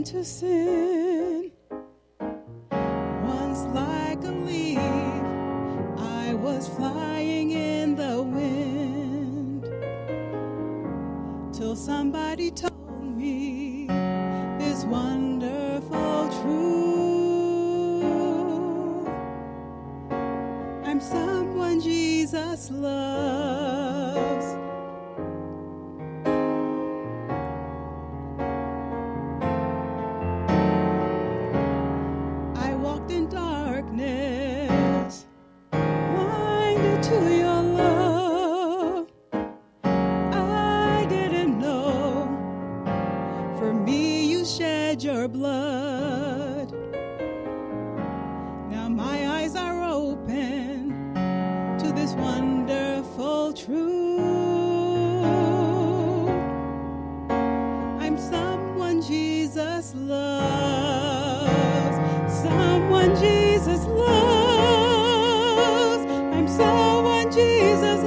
into sin. Once like a leaf, I was flying in the wind, till somebody told me this wonderful truth. I'm someone Jesus loves. I walked in darkness, blinded to your love. I didn't know, for me you shed your blood. Now my eyes are open to this wonderful truth. I'm someone Jesus loves. Someone Jesus loves. I'm someone Jesus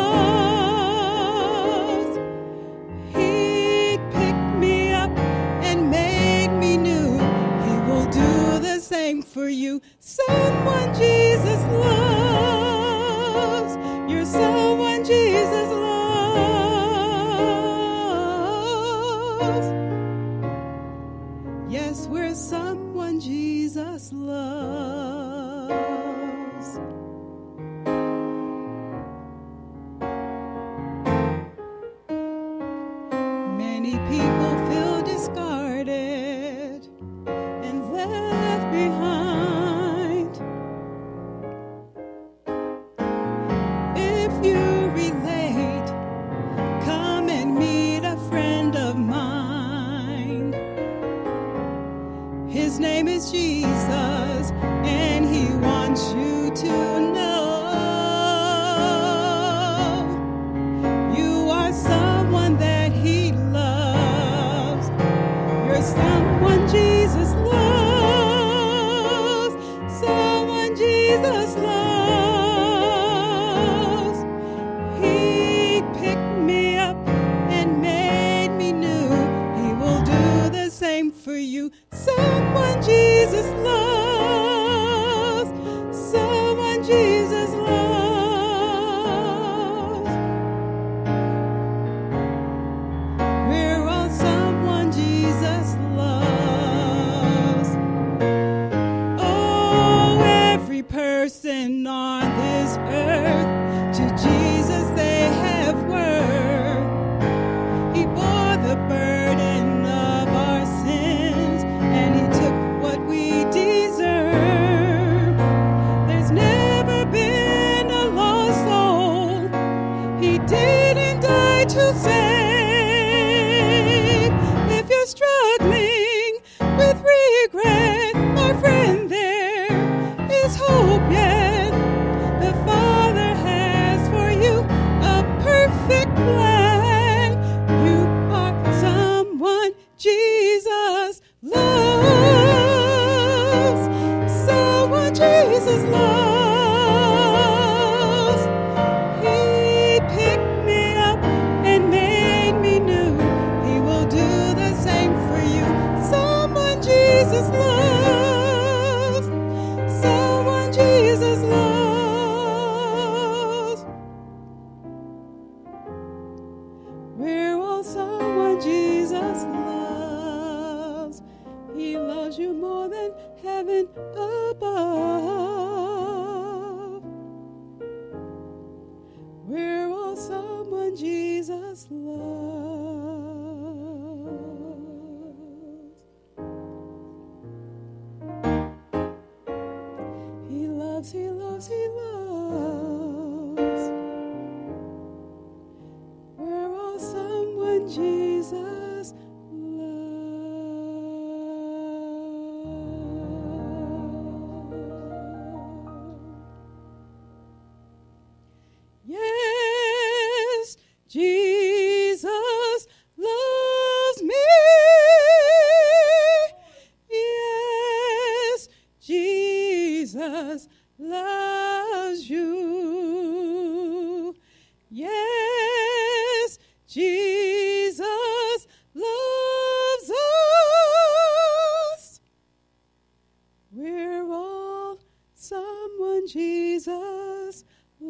loves. He picked me up and made me new. He will do the same for you. Someone Jesus loves. You're someone Jesus loves. Yes, we're someone Jesus loves. Many people feel discarded and left behind. If you relate, come and meet a friend of mine. His name is Jesus, and he wants you to know you are someone that he loves. You're someone Jesus loves. Someone Jesus loves. He picked me up and made me new. He will do the same for you. Someone Jesus loves. Someone Jesus loves. We're all someone Jesus loves. Oh, every person on this earth, to Jesus they have worth. He bore the burden of our sins, and he took what we deserve. There's never been a lost soul he didn't die to save. If you're struggling with regret, my friend, there is hope yet. The Father has for you a perfect plan. You are someone Jesus loves. Someone Jesus loves. He picked me up and made me new. He will do the same for you. Someone Jesus loves. Someone Jesus loves. We're all someone Jesus loves. He loves you more than heaven above. We're all someone Jesus loves. He loves, he loves, he loves. We're all someone Jesus loves. Yes, Jesus loves me. Yes, Jesus loves you. Yes, Jesus loves us. one Jesus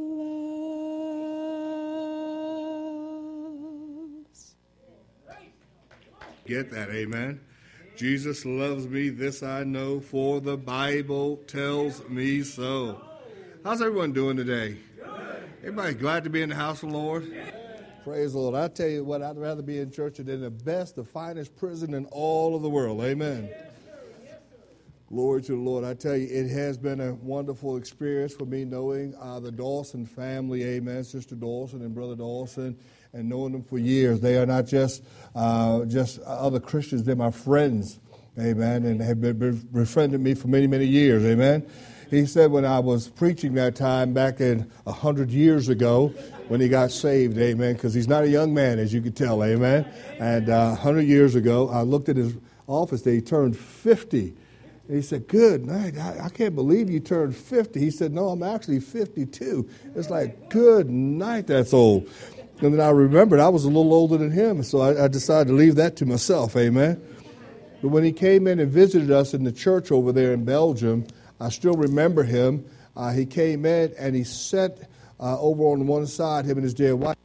loves. Get that, amen? Jesus loves me, this I know, for the Bible tells me so. How's everyone doing today? Everybody glad to be in the house of the Lord? Praise the Lord. I tell you what, I'd rather be in church than the best, the finest prison in all of the world. Amen. Glory to the Lord. I tell you, it has been a wonderful experience for me knowing the Dawson family. Amen. Sister Dawson and Brother Dawson, and knowing them for years. They are not just other Christians. They're my friends. Amen. And have befriended me for many, many years. Amen. He said when I was preaching that time back in 100 years ago, when he got saved, amen, because he's not a young man, as you can tell, amen. And 100 years ago, I looked at his office day, he turned 50. And he said, good night, I can't believe you turned 50. He said, no, I'm actually 52. It's like, good night, that's old. And then I remembered I was a little older than him, so I decided to leave that to myself, amen. But when he came in and visited us in the church over there in Belgium, I still remember him. He came in and he sat over on one side, him and his dear wife.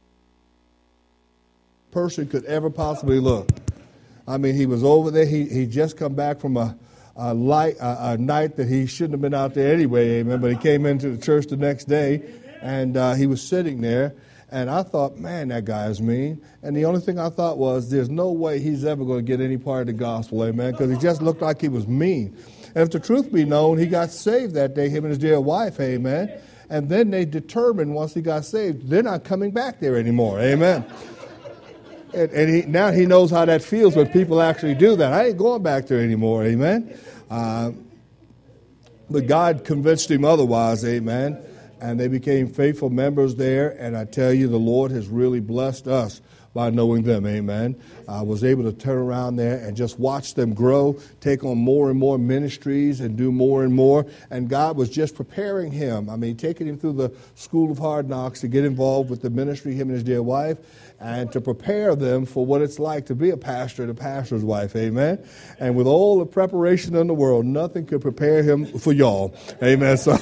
Person could ever possibly look. I mean, he was over there. He just come back from a night that he shouldn't have been out there anyway, amen. But he came into the church the next day, and he was sitting there. And I thought, man, that guy is mean. And the only thing I thought was, there's no way he's ever going to get any part of the gospel, amen, because he just looked like he was mean. And if the truth be known, he got saved that day, him and his dear wife, amen. And then they determined once he got saved, they're not coming back there anymore, amen. And now he knows how that feels when people actually do that. I ain't going back there anymore, amen. But God convinced him otherwise, amen. And they became faithful members there. And I tell you, the Lord has really blessed us by knowing them, amen. I was able to turn around there and just watch them grow, take on more and more ministries and do more and more. And God was just preparing him. I mean, taking him through the school of hard knocks to get involved with the ministry, him and his dear wife, and to prepare them for what it's like to be a pastor and a pastor's wife, amen. And with all the preparation in the world, nothing could prepare him for y'all, amen. So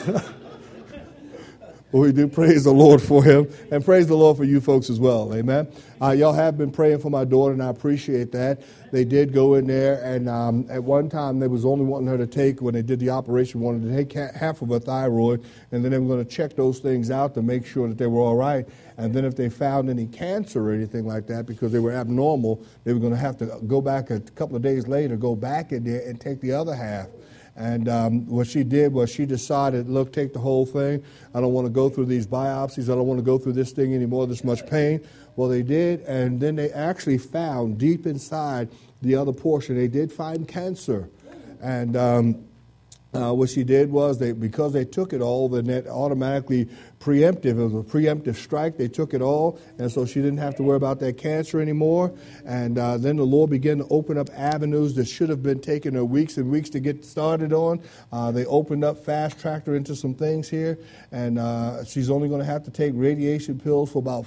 we do praise the Lord for him, and praise the Lord for you folks as well, amen. Y'all have been praying for my daughter, and I appreciate that. They did go in there, and at one time they was only wanting her to take, when they did the operation, wanted to take half of her thyroid, and then they were going to check those things out to make sure that they were all right. And then if they found any cancer or anything like that, because they were abnormal, they were going to have to go back a couple of days later, go back in there and take the other half. And what she did was she decided, look, take the whole thing. I don't want to go through these biopsies. I don't want to go through this thing anymore, this much pain. Well, they did, and then they actually found deep inside the other portion, they did find cancer. And what she did was, because they took it all, then it automatically preemptive. It was a preemptive strike. They took it all, and so she didn't have to worry about that cancer anymore. And then the Lord began to open up avenues that should have been taking her weeks and weeks to get started on. They opened up, fast-tracked her into some things here, and she's only going to have to take radiation pills for about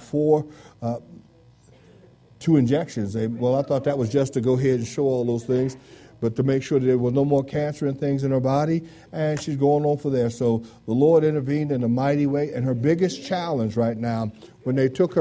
2 injections. Well, I thought that was just to go ahead and show all those things, but to make sure that there was no more cancer and things in her body, and she's going on for there. So the Lord intervened in a mighty way, and her biggest challenge right now, when they took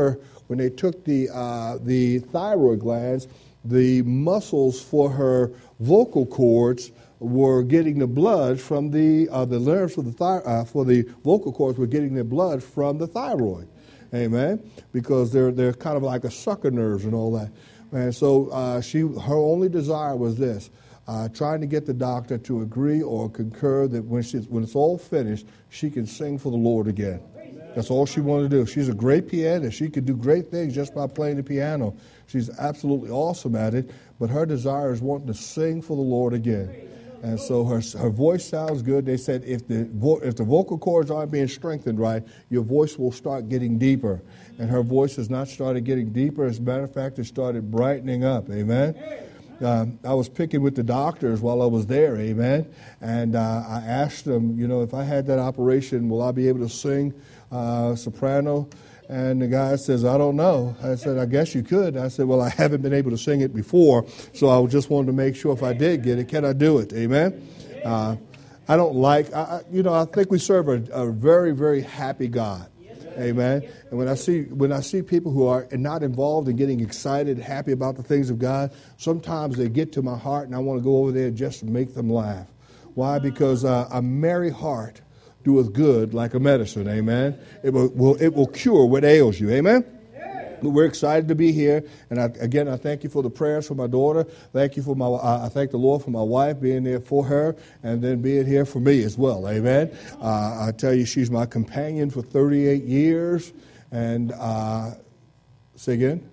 the thyroid glands, the muscles for her vocal cords were getting the blood from the nerves for the vocal cords were getting their blood from the thyroid, amen, because they're kind of like a sucker nerves and all that. And so her only desire was this. Trying to get the doctor to agree or concur that when it's all finished, she can sing for the Lord again. That's all she wanted to do. She's a great pianist. She could do great things just by playing the piano. She's absolutely awesome at it, but her desire is wanting to sing for the Lord again. And so her voice sounds good. They said if the vocal cords aren't being strengthened right, your voice will start getting deeper. And her voice has not started getting deeper. As a matter of fact, it started brightening up. Amen. I was picking with the doctors while I was there, amen, and I asked them, if I had that operation, will I be able to sing soprano? And the guy says, I don't know. I said, I guess you could. I said, well, I haven't been able to sing it before, so I just wanted to make sure if I did get it, can I do it, amen? I don't like, I think we serve a very, very happy God. Amen. And when I see people who are not involved in getting excited, happy about the things of God, sometimes they get to my heart and I want to go over there and just make them laugh. Why? Because a merry heart doeth good like a medicine. Amen. It will cure what ails you. Amen. We're excited to be here, and I thank you for the prayers for my daughter. Thank you for I thank the Lord for my wife being there for her, and then being here for me as well. Amen. I tell you, she's my companion for 38 years, and say again.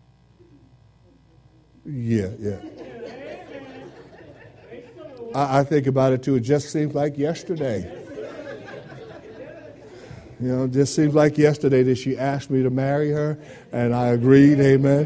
Yeah. I think about it too. It just seems like yesterday. It just seems like yesterday that she asked me to marry her, and I agreed. Amen.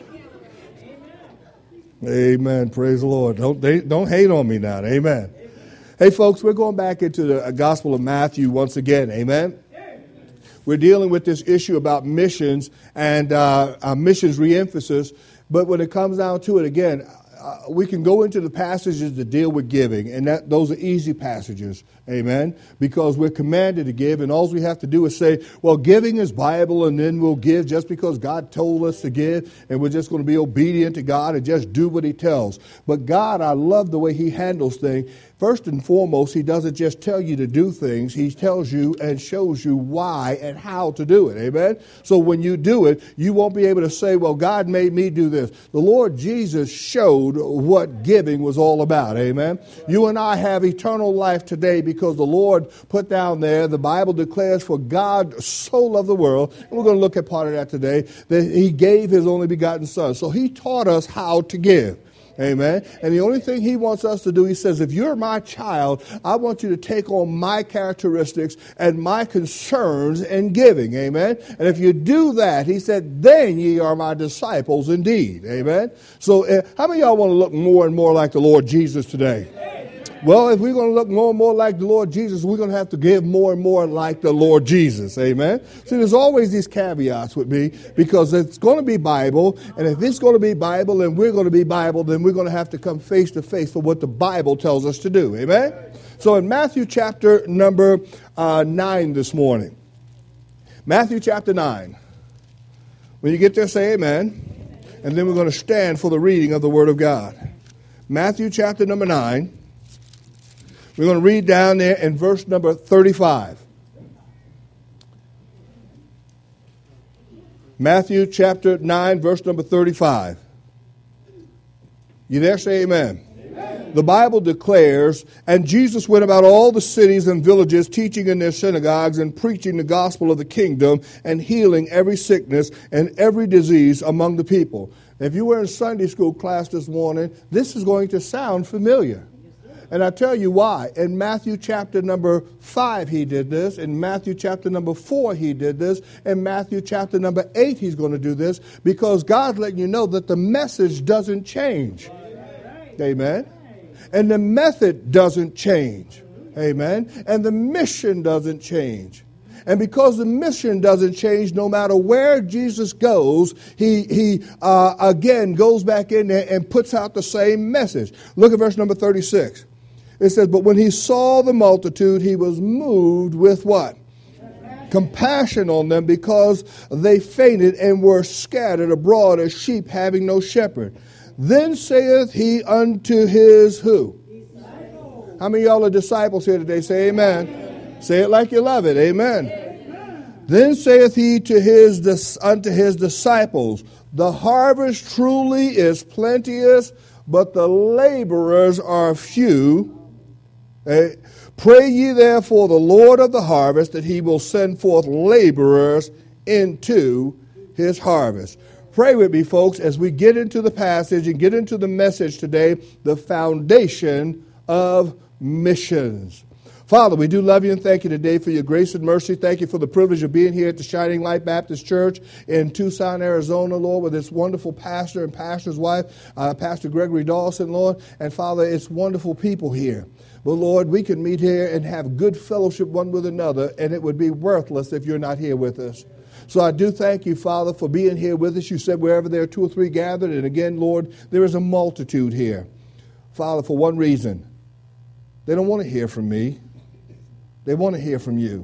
Amen. Praise the Lord. Don't hate on me now. Amen. Hey, folks, we're going back into the Gospel of Matthew once again. Amen. We're dealing with this issue about missions and missions reemphasis. But when it comes down to it, again, we can go into the passages that deal with giving, and those are easy passages, amen, because we're commanded to give, and all we have to do is say, well, giving is Bible, and then we'll give just because God told us to give, and we're just going to be obedient to God and just do what He tells. But God, I love the way He handles things. First and foremost, He doesn't just tell you to do things. He tells you and shows you why and how to do it. Amen? So when you do it, you won't be able to say, well, God made me do this. The Lord Jesus showed what giving was all about. Amen? You and I have eternal life today because the Lord put down there, the Bible declares, for God so loved the world, and we're going to look at part of that today, that He gave His only begotten Son. So He taught us how to give. Amen. And the only thing He wants us to do, He says, if you're my child, I want you to take on my characteristics and my concerns in giving. Amen. And if you do that, He said, then ye are my disciples indeed. Amen. So how many of y'all want to look more and more like the Lord Jesus today? Well, if we're going to look more and more like the Lord Jesus, we're going to have to give more and more like the Lord Jesus. Amen. See, there's always these caveats with me because it's going to be Bible. And if it's going to be Bible and we're going to be Bible, then we're going to have to come face to face for what the Bible tells us to do. Amen. So in Matthew chapter number 9 this morning, Matthew chapter 9, when you get there, say amen. And then we're going to stand for the reading of the Word of God. Matthew chapter number 9. We're going to read down there in verse number 35. Matthew chapter 9, verse number 35. You there? Say amen. Amen. The Bible declares, and Jesus went about all the cities and villages, teaching in their synagogues and preaching the gospel of the kingdom and healing every sickness and every disease among the people. If you were in Sunday school class this morning, this is going to sound familiar. And I tell you why. In Matthew chapter number 5, He did this. In Matthew chapter number 4, He did this. In Matthew chapter number 8, He's going to do this. Because God's letting you know that the message doesn't change. Amen. And the method doesn't change. Amen. And the mission doesn't change. And because the mission doesn't change, no matter where Jesus goes, he again goes back in there and puts out the same message. Look at verse number 36. It says, but when He saw the multitude, He was moved with what? Compassion on them, because they fainted and were scattered abroad as sheep having no shepherd. Then saith He unto His who? Disciples. How many of y'all are disciples here today? Say amen. Amen. Say it like you love it. Amen. Amen. Then saith He unto His disciples, the harvest truly is plenteous, but the laborers are few. Pray ye therefore the Lord of the harvest that He will send forth laborers into His harvest. Pray with me, folks, as we get into the passage and get into the message today, the foundation of missions. Father, we do love you and thank you today for your grace and mercy. Thank you for the privilege of being here at the Shining Light Baptist Church in Tucson, Arizona, Lord, with this wonderful pastor and pastor's wife, Pastor Gregory Dawson, Lord. And Father, it's wonderful people here. But Lord, we can meet here and have good fellowship one with another, and it would be worthless if you're not here with us. So I do thank you, Father, for being here with us. You said wherever there are 2 or 3 gathered, and again, Lord, there is a multitude here. Father, for one reason, They don't want to hear from me. They want to hear from you.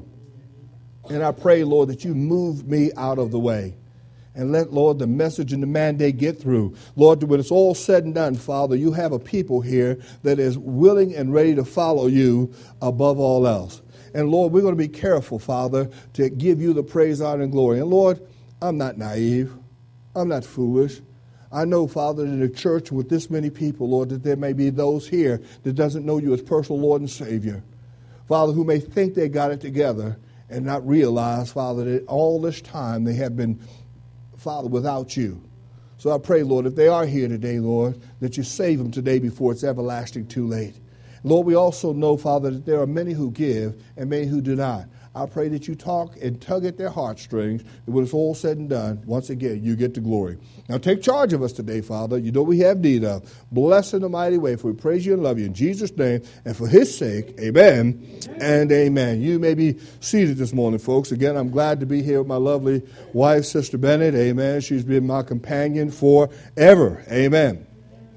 And I pray, Lord, that you move me out of the way. And let, Lord, the message and the mandate get through. Lord, when it's all said and done, Father, you have a people here that is willing and ready to follow you above all else. And, Lord, we're going to be careful, Father, to give you the praise, honor, and glory. And, Lord, I'm not naive. I'm not foolish. I know, Father, in a church with this many people, Lord, that there may be those here that doesn't know you as personal Lord and Savior. Father, who may think they got it together and not realize, Father, that all this time they have been, Father, without you. So I pray, Lord, if they are here today, Lord, that you save them today before it's everlasting too late. Lord, we also know, Father, that there are many who give and many who do not. I pray that you talk and tug at their heartstrings, and when it's all said and done, once again, you get the glory. Now take charge of us today, Father. You know we have need of. Bless in a mighty way, for we praise you and love you in Jesus' name, and for his sake, amen and amen. You may be seated this morning, folks. Again, I'm glad to be here with my lovely wife, Sister Bennett. Amen. She's been my companion forever. Amen.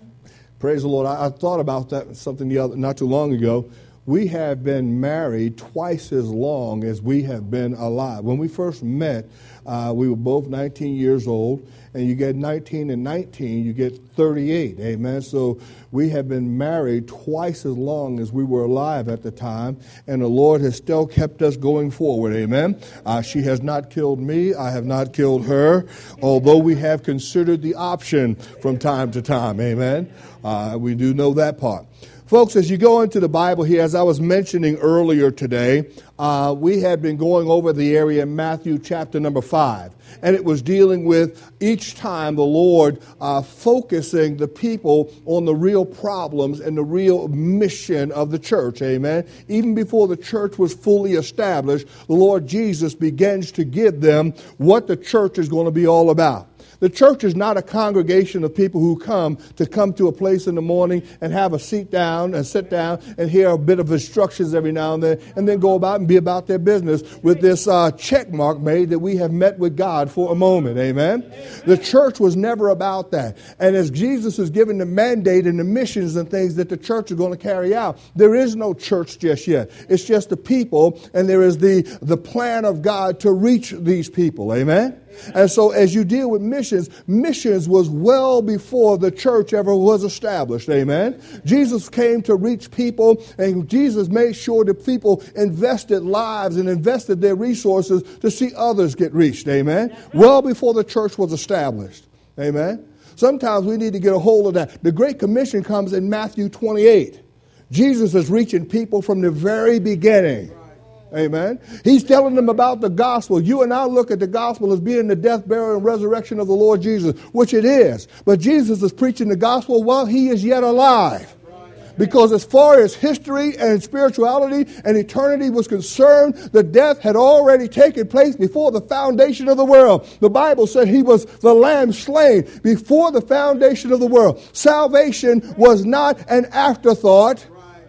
Praise the Lord. I thought about that something not too long ago. We have been married twice as long as we have been alive. When we first met, we were both 19 years old, and you get 19 and 19, you get 38, amen? So we have been married twice as long as we were alive at the time, and the Lord has still kept us going forward, amen? She has not killed me, I have not killed her, although we have considered the option from time to time, amen? We do know that part. Folks, as you go into the Bible here, as I was mentioning earlier today, we had been going over the area in Matthew chapter number 5. And it was dealing with each time the Lord focusing the people on the real problems and the real mission of the church. Amen. Even before the church was fully established, the Lord Jesus begins to give them what the church is going to be all about. The church is not a congregation of people who come to a place in the morning and have a sit down and hear a bit of instructions every now and then go about and be about their business with this check mark made that we have met with God for a moment. Amen? The church was never about that. And as Jesus is giving the mandate and the missions and things that the church is going to carry out, there is no church just yet. It's just the people, and there is the plan of God to reach these people. Amen? And so as you deal with missions was well before the church ever was established. Amen. Jesus came to reach people, and Jesus made sure that people invested lives and invested their resources to see others get reached. Amen. Well before the church was established. Amen. Sometimes we need to get a hold of that. The Great Commission comes in Matthew 28. Jesus is reaching people from the very beginning. Amen. He's telling them about the gospel. You and I look at the gospel as being the death, burial, and resurrection of the Lord Jesus, which it is. But Jesus is preaching the gospel while he is yet alive. Because as far as history and spirituality and eternity was concerned, the death had already taken place before the foundation of the world. The Bible said he was the lamb slain before the foundation of the world. Salvation was not an afterthought.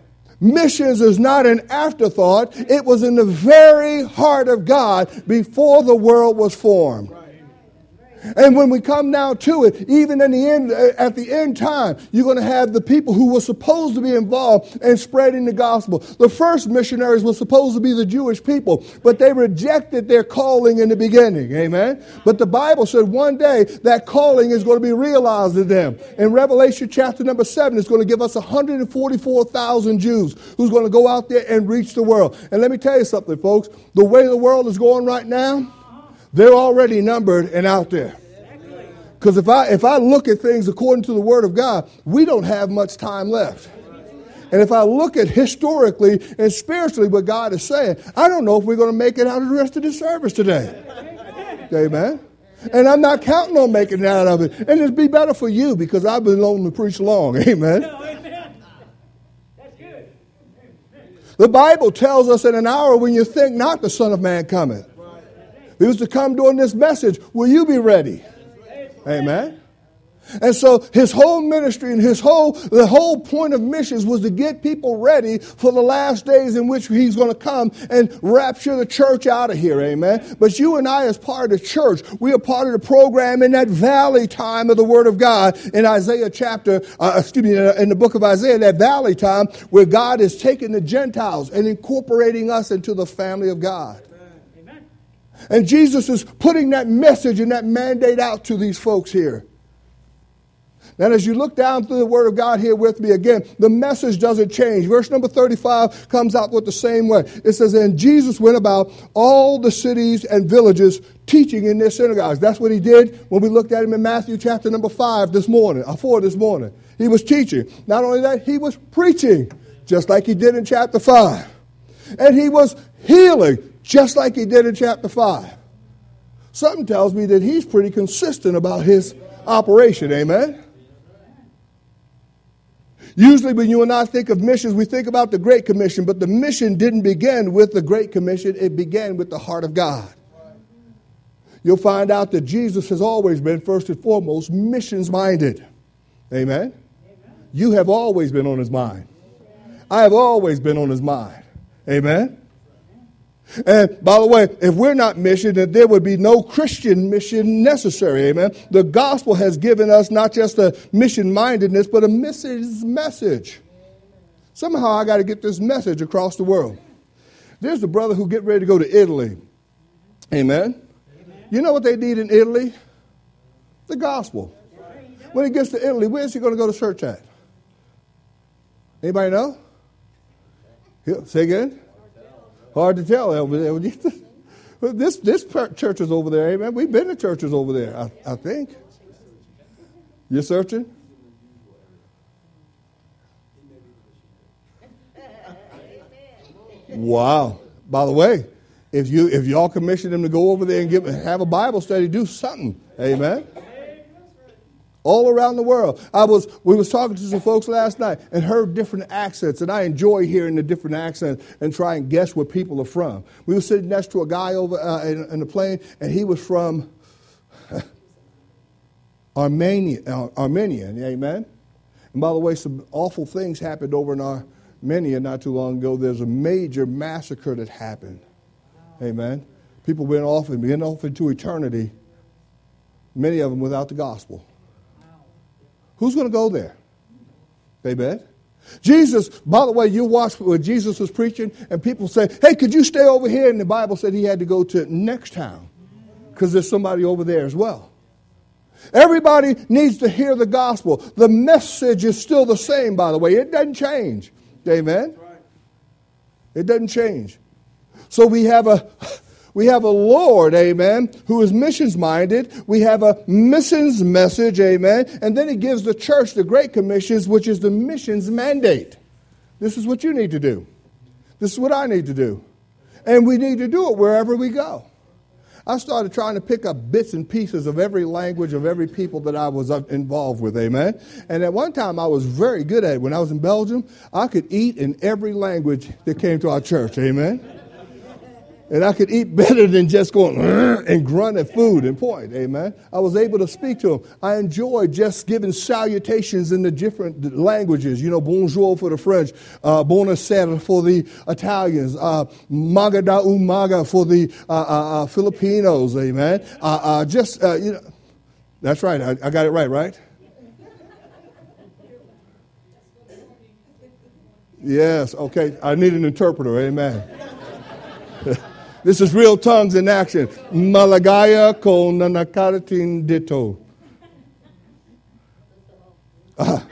Missions is not an afterthought. It was in the very heart of God before the world was formed. And when we come now to it, even in the end, at the end time, you're going to have the people who were supposed to be involved in spreading the gospel. The first missionaries were supposed to be the Jewish people, but they rejected their calling in the beginning. Amen. But the Bible said one day that calling is going to be realized in them. In Revelation chapter number 7, it's going to give us 144,000 Jews who's going to go out there and reach the world. And let me tell you something, folks. The way the world is going right now, they're already numbered and out there. Because if I look at things according to the Word of God, we don't have much time left. And if I look at historically and spiritually what God is saying, I don't know if we're going to make it out of the rest of the service today. Amen. And I'm not counting on making it out of it. And it'd be better for you because I've been known to preach long. Amen. That's good. The Bible tells us in an hour when you think not, the Son of Man cometh. He was to come during this message. Will you be ready? Amen. And so his whole ministry and the whole point of missions was to get people ready for the last days in which he's going to come and rapture the church out of here, amen. But you and I, as part of the church, we are part of the program in that valley time of the Word of God in Isaiah in the book of Isaiah, that valley time where God is taking the Gentiles and incorporating us into the family of God. Amen. And Jesus is putting that message and that mandate out to these folks here. And as you look down through the Word of God here with me again, the message doesn't change. Verse number 35 comes out with the same way. It says, and Jesus went about all the cities and villages teaching in their synagogues. That's what he did when we looked at him in Matthew chapter number 4 this morning. He was teaching. Not only that, he was preaching, just like he did in chapter 5. And he was healing, just like he did in chapter 5. Something tells me that he's pretty consistent about his operation, amen? Usually when you and I think of missions, we think about the Great Commission, but the mission didn't begin with the Great Commission. It began with the heart of God. You'll find out that Jesus has always been, first and foremost, missions-minded. Amen? You have always been on his mind. I have always been on his mind. Amen? And by the way, if we're not mission, then there would be no Christian mission necessary. Amen. The gospel has given us not just a mission-mindedness, but a message. Somehow I got to get this message across the world. There's the brother who get ready to go to Italy. Amen. You know what they need in Italy? The gospel. When he gets to Italy, where's he going to go to church at? Anybody know? Say again? Hard to tell over there. This church is over there, amen. We've been to churches over there, I think. You're searching? Wow. By the way, if y'all commission them to go over there and have a Bible study, do something. Amen. All around the world. We was talking to some folks last night and heard different accents, and I enjoy hearing the different accents and try and guess where people are from. We were sitting next to a guy over in the plane, and he was from Armenian, amen? And by the way, some awful things happened over in Armenia not too long ago. There's a major massacre that happened, amen? People went off into eternity, many of them without the gospel. Who's going to go there? Amen. Jesus, by the way, you watch when Jesus was preaching and people say, hey, could you stay over here? And the Bible said he had to go to next town because there's somebody over there as well. Everybody needs to hear the gospel. The message is still the same, by the way. It doesn't change. Amen. It doesn't change. So we have a Lord, amen, who is missions-minded. We have a missions message, amen. And then he gives the church the Great Commissions, which is the missions mandate. This is what you need to do. This is what I need to do. And we need to do it wherever we go. I started trying to pick up bits and pieces of every language of every people that I was involved with, amen. And at one time I was very good at it. When I was in Belgium, I could eat in every language that came to our church, amen. And I could eat better than just going and grunt at food and point, amen. I was able to speak to them. I enjoyed just giving salutations in the different languages. You know, bonjour for the French, buonasera for the Italians, magada umaga for the Filipinos, amen. That's right. I got it right? Yes, okay. I need an interpreter, amen. This is real tongues in action. Malagaya ko nanakaratin dito. It's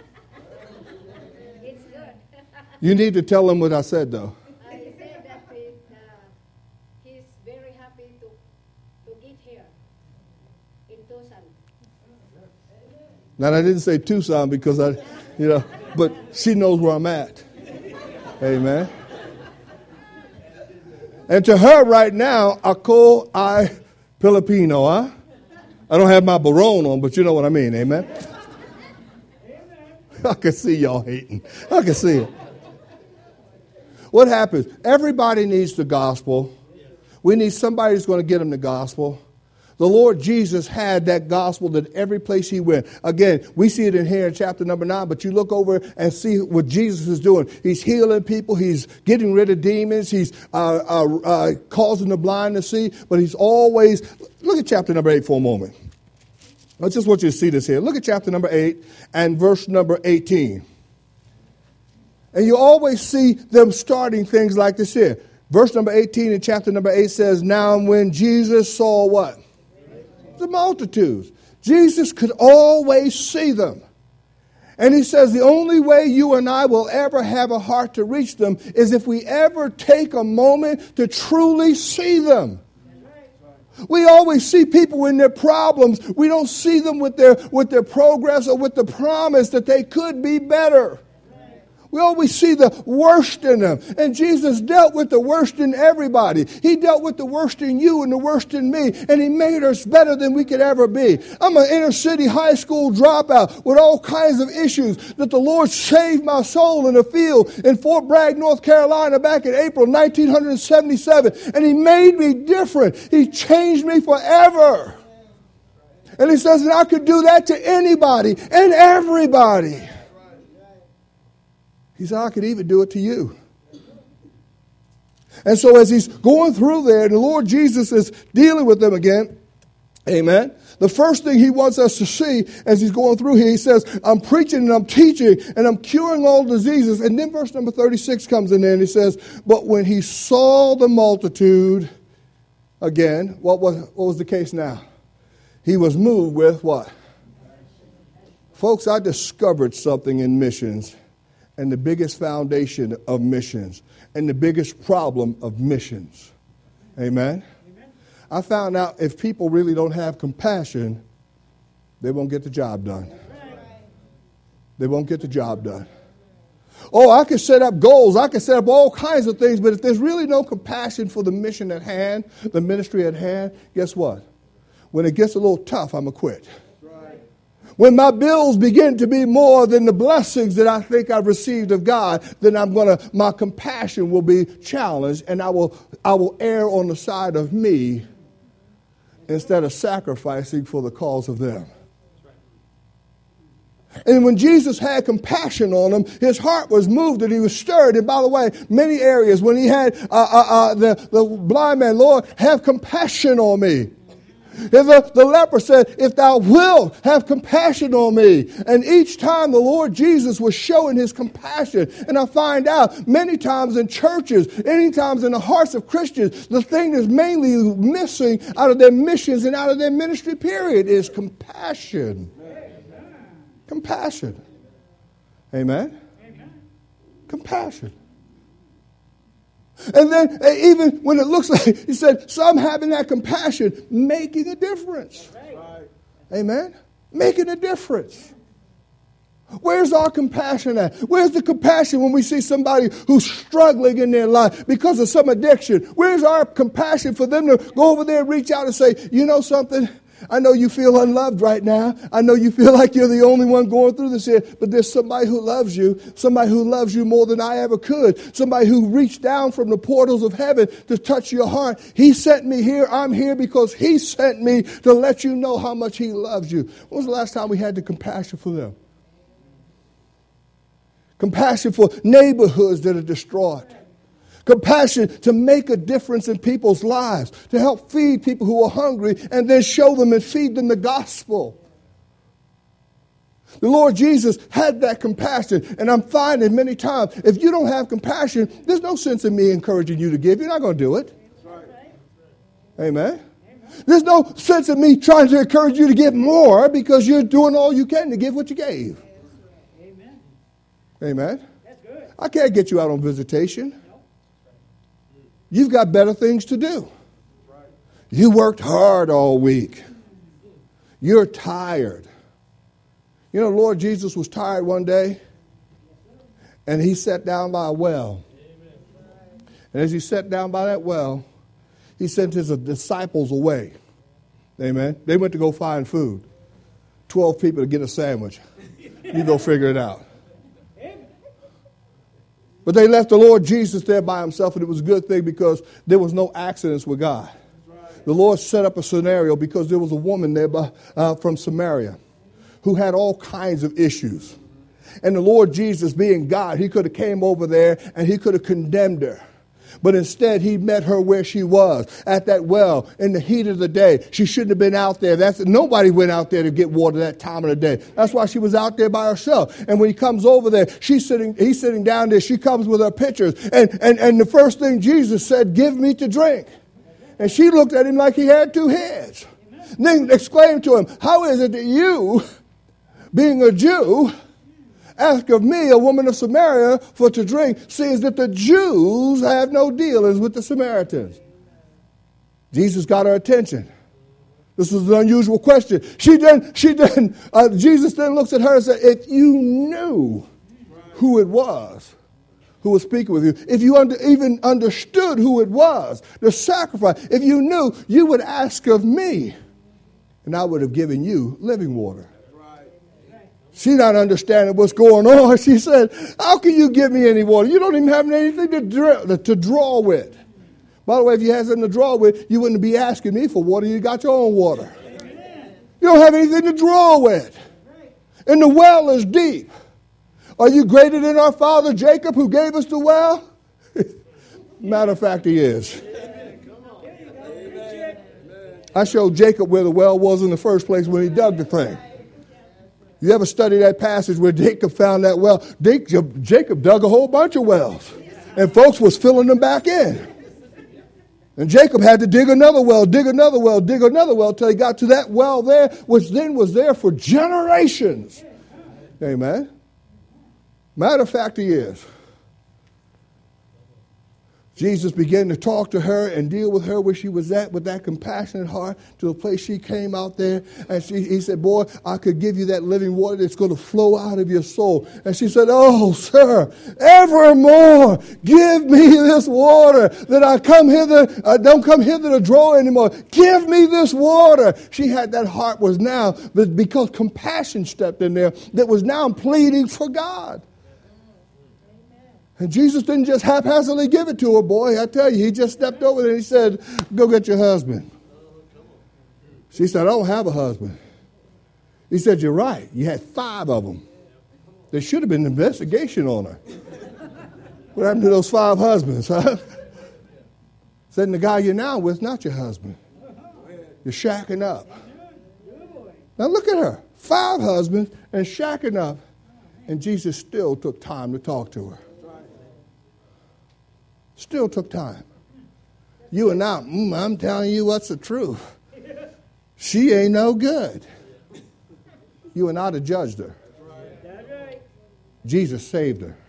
good. You need to tell them what I said, though. I said that he's very happy to get here in Tucson. Now, I didn't say Tucson because but she knows where I'm at. Amen. And to her right now, ako ay Filipino, huh? I don't have my barone on, but you know what I mean, amen? I can see y'all hating. I can see it. What happens? Everybody needs the gospel. We need somebody who's going to get them the gospel. The Lord Jesus had that gospel that every place he went. Again, we see it in here in chapter number 9, but you look over and see what Jesus is doing. He's healing people. He's getting rid of demons. He's causing the blind to see. But he's always, look at chapter number 8 for a moment. I just want you to see this here. Look at chapter number 8 and verse number 18. And you always see them starting things like this here. Verse number 18 in chapter number 8 says, now when Jesus saw what? The multitudes. Jesus could always see them. And he says the only way you and I will ever have a heart to reach them is if we ever take a moment to truly see them. We always see people in their problems. We don't see them with their progress or with the promise that they could be better. We always see the worst in them. And Jesus dealt with the worst in everybody. He dealt with the worst in you and the worst in me. And he made us better than we could ever be. I'm an inner city high school dropout with all kinds of issues that the Lord saved my soul in a field in Fort Bragg, North Carolina back in April 1977. And he made me different. He changed me forever. And he says that I could do that to anybody and everybody. He said, I could even do it to you. And so as he's going through there, the Lord Jesus is dealing with them again. Amen. The first thing he wants us to see as he's going through here, he says, I'm preaching and I'm teaching and I'm curing all diseases. And then verse number 36 comes in there and he says, but when he saw the multitude, again, what was the case now? He was moved with what? Folks, I discovered something in missions. And the biggest foundation of missions and the biggest problem of missions. Amen? Amen. I found out if people really don't have compassion, they won't get the job done. They won't get the job done. Oh, I can set up goals. I can set up all kinds of things. But if there's really no compassion for the mission at hand, the ministry at hand, guess what? When it gets a little tough, I'm going to quit. When my bills begin to be more than the blessings that I think I've received of God, then my compassion will be challenged, and I will err on the side of me instead of sacrificing for the cause of them. And when Jesus had compassion on them, his heart was moved and he was stirred. And by the way, many areas when he had the blind man, Lord, have compassion on me. The leper said, if thou wilt, have compassion on me. And each time the Lord Jesus was showing his compassion. And I find out many times in churches, many times in the hearts of Christians, the thing that's mainly missing out of their missions and out of their ministry period is compassion. Compassion. Amen? Compassion. And then even when it looks like, he said, some having that compassion, making a difference. Right. Amen? Making a difference. Where's our compassion at? Where's the compassion when we see somebody who's struggling in their life because of some addiction? Where's our compassion for them to go over there and reach out and say, you know something? I know you feel unloved right now. I know you feel like you're the only one going through this here, but there's somebody who loves you more than I ever could. Somebody who reached down from the portals of heaven to touch your heart. He sent me here. I'm here because he sent me to let you know how much he loves you. When was the last time we had the compassion for them? Compassion for neighborhoods that are destroyed. Compassion to make a difference in people's lives, to help feed people who are hungry and then show them and feed them the gospel. The Lord Jesus had that compassion, and I'm finding many times, if you don't have compassion, there's no sense in me encouraging you to give. You're not going to do it. Amen. There's no sense in me trying to encourage you to give more because you're doing all you can to give what you gave. Amen. I can't get you out on visitation. You've got better things to do. You worked hard all week. You're tired. You know, Lord Jesus was tired one day, and he sat down by a well. And as he sat down by that well, he sent his disciples away. Amen. They went to go find food. 12 people to get a sandwich. You go figure it out. But they left the Lord Jesus there by himself, and it was a good thing because there was no accidents with God. The Lord set up a scenario because there was a woman there from Samaria who had all kinds of issues. And the Lord Jesus, being God, he could have came over there and he could have condemned her. But instead, he met her where she was, at that well, in the heat of the day. She shouldn't have been out there. Nobody went out there to get water that time of the day. That's why she was out there by herself. And when he comes over there, he's sitting down there. She comes with her pitchers. And the first thing Jesus said, give me to drink. And she looked at him like he had two heads. And then exclaimed to him, how is it that you, being a Jew, ask of me, a woman of Samaria, for to drink, seeing that the Jews have no dealings with the Samaritans? Jesus got her attention. This was an unusual question. Jesus then looks at her and said, if you knew who it was who was speaking with you, if you even understood who it was, the sacrifice, if you knew, you would ask of me, and I would have given you living water. She not understanding what's going on. She said, how can you give me any water? You don't even have anything to draw with. By the way, if you had something to draw with, you wouldn't be asking me for water. You got your own water. You don't have anything to draw with. And the well is deep. Are you greater than our father Jacob who gave us the well? Matter of fact, he is. I showed Jacob where the well was in the first place when he dug the thing. You ever study that passage where Jacob found that well? Jacob dug a whole bunch of wells, and folks was filling them back in. And Jacob had to dig another well, till he got to that well there, which then was there for generations. Amen. Matter of fact, he is. Jesus began to talk to her and deal with her where she was at with that compassionate heart to the place she came out there. And he said, boy, I could give you that living water that's going to flow out of your soul. And she said, oh, sir, evermore give me this water that I don't come hither to draw anymore. Give me this water. She had that heart was now, because compassion stepped in there, that was now pleading for God. And Jesus didn't just haphazardly give it to her, boy. I tell you, he just stepped over there and he said, go get your husband. She said, I don't have a husband. He said, you're right. You had 5 of them. There should have been an investigation on her. What happened to those 5 husbands, huh? Said, the guy you're now with, not your husband. You're shacking up. Now look at her. 5 husbands and shacking up. And Jesus still took time to talk to her. Still took time. You and I, I'm telling you what's the truth. She ain't no good. You and I have judged her. Jesus saved her.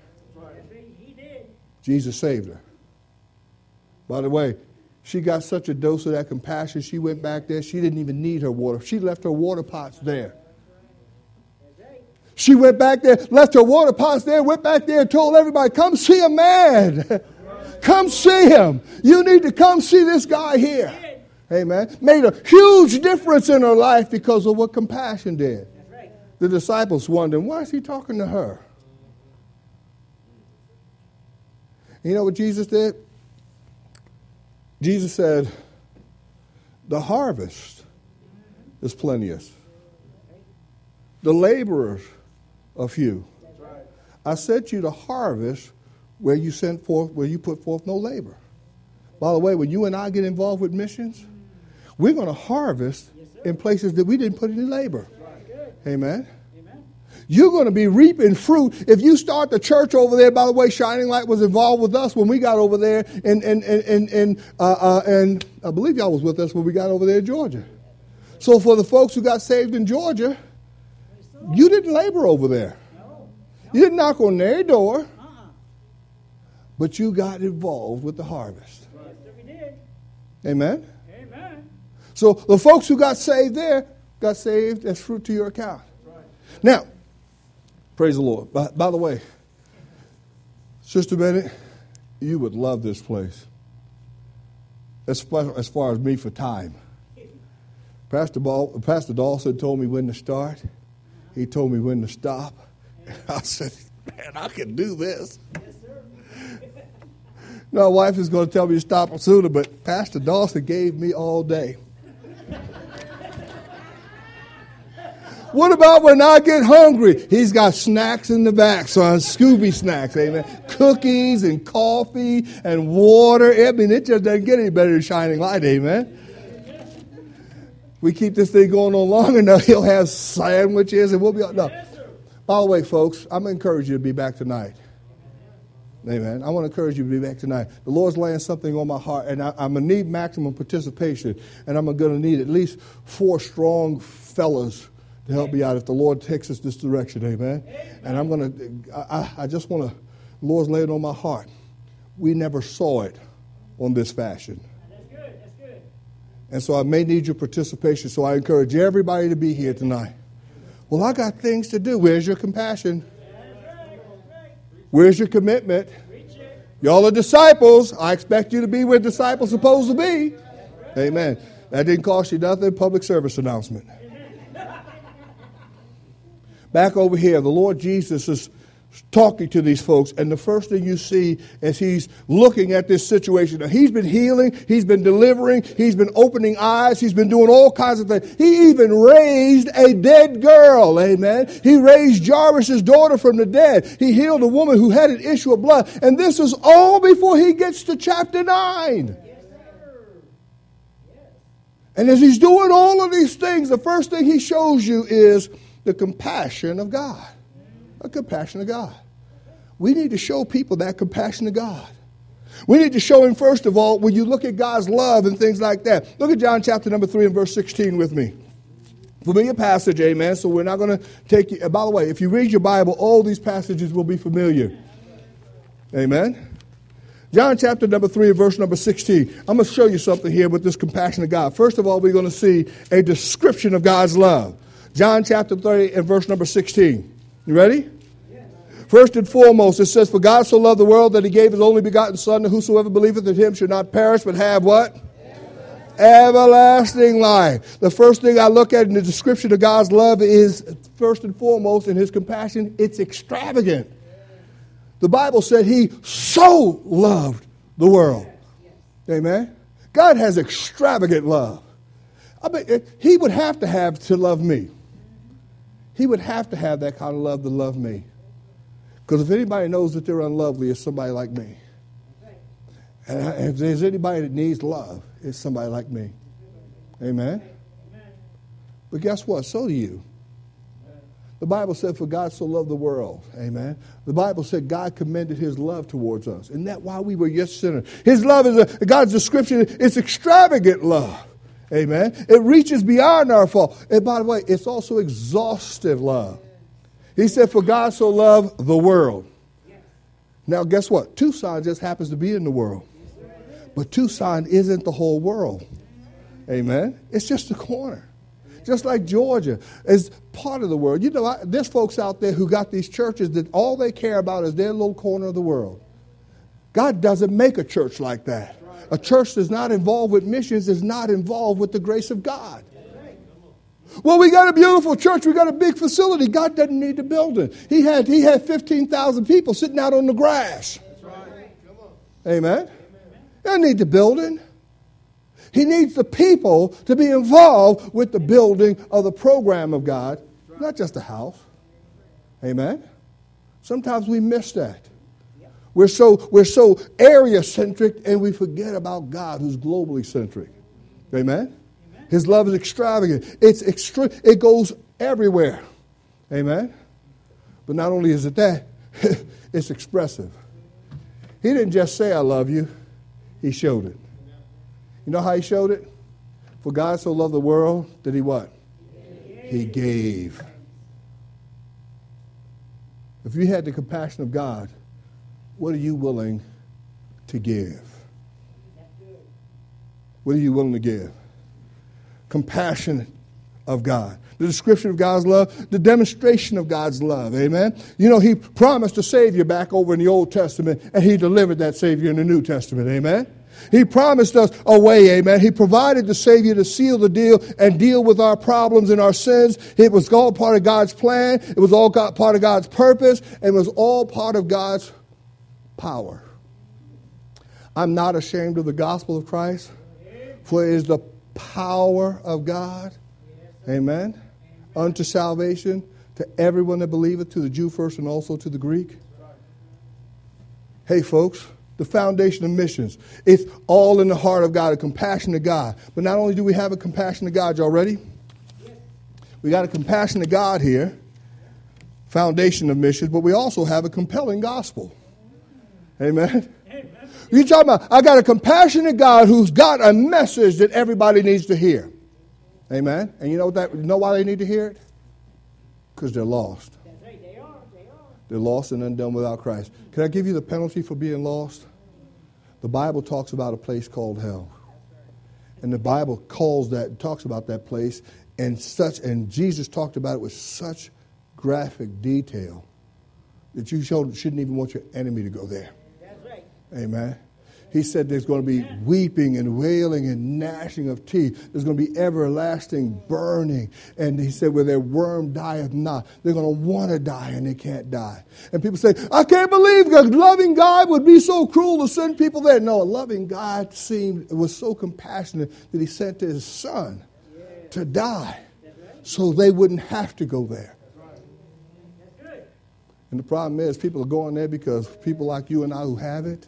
Jesus saved her. By the way, she got such a dose of that compassion, she went back there. She didn't even need her water. She left her water pots there. She went back there, left her water pots there, went back there and told everybody, come see a man. Come see him. You need to come see this guy here. Amen. Made a huge difference in her life because of what compassion did. The disciples wondered, why is he talking to her? You know what Jesus did? Jesus said, the harvest is plenteous. The laborers are few. I sent you to harvest where you put forth no labor. By the way, when you and I get involved with missions, we're going to harvest in places that we didn't put any labor. Amen. You're going to be reaping fruit. If you start the church over there, by the way, Shining Light was involved with us when we got over there, and I believe y'all was with us when we got over there in Georgia. So for the folks who got saved in Georgia, you didn't labor over there. You didn't knock on their door. But you got involved with the harvest. Amen? Amen. So the folks who got saved there got saved as fruit to your account. Now, praise the Lord. By the way, Sister Bennett, you would love this place. As far as me for time. Pastor Dawson told me when to start. He told me when to stop. And I said, man, I can do this. My wife is going to tell me to stop sooner, but Pastor Dawson gave me all day. What about when I get hungry? He's got snacks in the back, son. Scooby snacks, amen. Cookies and coffee and water. I mean, it just doesn't get any better than Shining Light, amen. We keep this thing going on long enough, he'll have sandwiches and we'll be... No. By the way, folks, I'm going to encourage you to be back tonight. Amen. I want to encourage you to be back tonight. The Lord's laying something on my heart, and I'm going to need maximum participation, and I'm going to need at least 4 strong fellas to help me out if the Lord takes us this direction. Amen. And I'm going to, I just want to, the Lord's laying on my heart. We never saw it on this fashion. That's good. That's good. And so I may need your participation, so I encourage everybody to be here tonight. Well, I got things to do. Where's your compassion? Where's your commitment? Y'all are disciples. I expect you to be where disciples are supposed to be. Amen. That didn't cost you nothing. Public service announcement. Back over here, the Lord Jesus is talking to these folks, and the first thing you see as he's looking at this situation, now, he's been healing, he's been delivering, he's been opening eyes, he's been doing all kinds of things. He even raised a dead girl, amen. He raised Jairus' daughter from the dead. He healed a woman who had an issue of blood, and this is all before he gets to chapter 9. And as he's doing all of these things, the first thing he shows you is the compassion of God. A compassion of God. We need to show people that compassion of God. We need to show him, first of all, when you look at God's love and things like that. Look at John chapter number 3 and verse 16 with me. Familiar passage, amen. So we're not going to take you. By the way, if you read your Bible, all these passages will be familiar. Amen. John chapter number 3 and verse number 16. I'm going to show you something here with this compassion of God. First of all, we're going to see a description of God's love. John chapter 3 and verse number 16. You ready? Yes. First and foremost, it says, "For God so loved the world that he gave his only begotten Son, that whosoever believeth in him should not perish, but have" what? Everlasting life. The first thing I look at in the description of God's love is, first and foremost, in his compassion, it's extravagant. The Bible said he so loved the world. Amen? God has extravagant love. I mean, he would have to love me. He would have to have that kind of love to love me. Because if anybody knows that they're unlovely, it's somebody like me. And if there's anybody that needs love, it's somebody like me. Amen? But guess what? So do you. The Bible said, "For God so loved the world." Amen. The Bible said God commended his love towards us. And that while we were yet sinners. His love is God's description. It's extravagant love. Amen. It reaches beyond our fault. And by the way, it's also exhaustive love. He said, "For God so loved the world." Now, guess what? Tucson just happens to be in the world. But Tucson isn't the whole world. Amen. It's just a corner. Just like Georgia is part of the world. You know, there's folks out there who got these churches that all they care about is their little corner of the world. God doesn't make a church like that. A church that's not involved with missions is not involved with the grace of God. Well, we got a beautiful church. We got a big facility. God doesn't need the building. He had 15,000 people sitting out on the grass. Amen. He doesn't need the building. He needs the people to be involved with the building of the program of God, not just the house. Amen. Sometimes we miss that. We're so area-centric, and we forget about God, who's globally centric. Amen? His love is extravagant. It goes everywhere. Amen? But not only is it that, it's expressive. He didn't just say, "I love you." He showed it. You know how he showed it? "For God so loved the world that he" what? He gave. If you had the compassion of God, what are you willing to give? What are you willing to give? Compassion of God. The description of God's love, the demonstration of God's love. Amen? You know, he promised a Savior back over in the Old Testament, and he delivered that Savior in the New Testament. Amen? He promised us a way, amen. He provided the Savior to seal the deal and deal with our problems and our sins. It was all part of God's plan. It was all part of God's purpose. And it was all part of God's power. I'm not ashamed of the gospel of Christ, for it is the power of God. Amen. Unto salvation to everyone that believeth, to the Jew first and also to the Greek. Hey, folks, the foundation of missions. It's all in the heart of God, a compassionate God. But not only do we have a compassionate God, y'all ready? We got a compassionate God here, foundation of missions, but we also have a compelling gospel. Amen. You're talking about, I got a compassionate God who's got a message that everybody needs to hear. Amen. And you know why they need to hear it? Because they're lost. That's right, they are. They're lost and undone without Christ. Can I give you the penalty for being lost? The Bible talks about a place called hell. And the Bible talks about that place and Jesus talked about it with such graphic detail that you shouldn't even want your enemy to go there. That's right. Amen. He said there's going to be weeping and wailing and gnashing of teeth. There's going to be everlasting burning. And he said, where their worm dieth not. They're going to want to die and they can't die. And people say, I can't believe a loving God would be so cruel to send people there. No, a loving God was so compassionate that he sent his son to die so they wouldn't have to go there. That's good. And the problem is people are going there because people like you and I who have it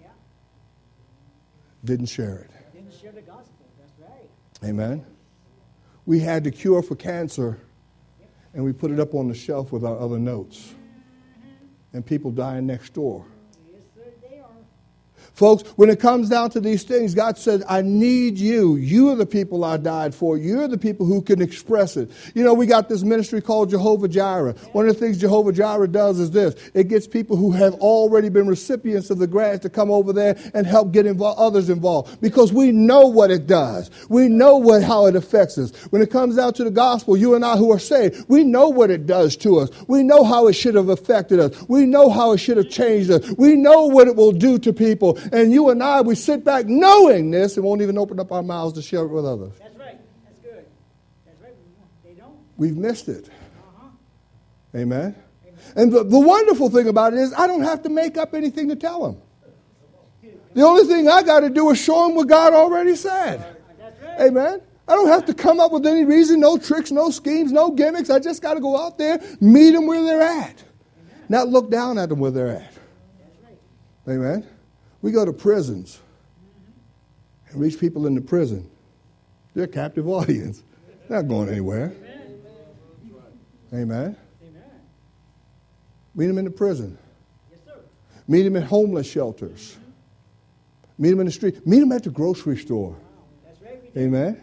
didn't share it. Didn't share the gospel. That's right. Amen. We had the cure for cancer, and we put it up on the shelf with our other notes. And people dying next door. Yes, sir, they are. Folks, when it comes down to these things, God said, I need you. You are the people I died for. You're the people who can express it. You know, we got this ministry called Jehovah Jireh. One of the things Jehovah Jireh does is this. It gets people who have already been recipients of the grants to come over there and help get others involved. Because we know what it does. We know how it affects us. When it comes down to the gospel, you and I who are saved, we know what it does to us. We know how it should have affected us. We know how it should have changed us. We know what it will do to people. And you and I, we sit back knowing this and won't even open up our mouths to share it with others. That's right. That's good. That's right. They don't. We've missed it. Amen. And the wonderful thing about it is I don't have to make up anything to tell them. The only thing I got to do is show them what God already said. That's right. Amen. I don't have to come up with any reason, no tricks, no schemes, no gimmicks. I just got to go out there, meet them where they're at. Not look down at them where they're at. Amen. We go to prisons and reach people in the prison. They're a captive audience. They're not going anywhere. Amen. Meet them in the prison. Meet them in homeless shelters. Meet them in the street. Meet them at the grocery store. Amen.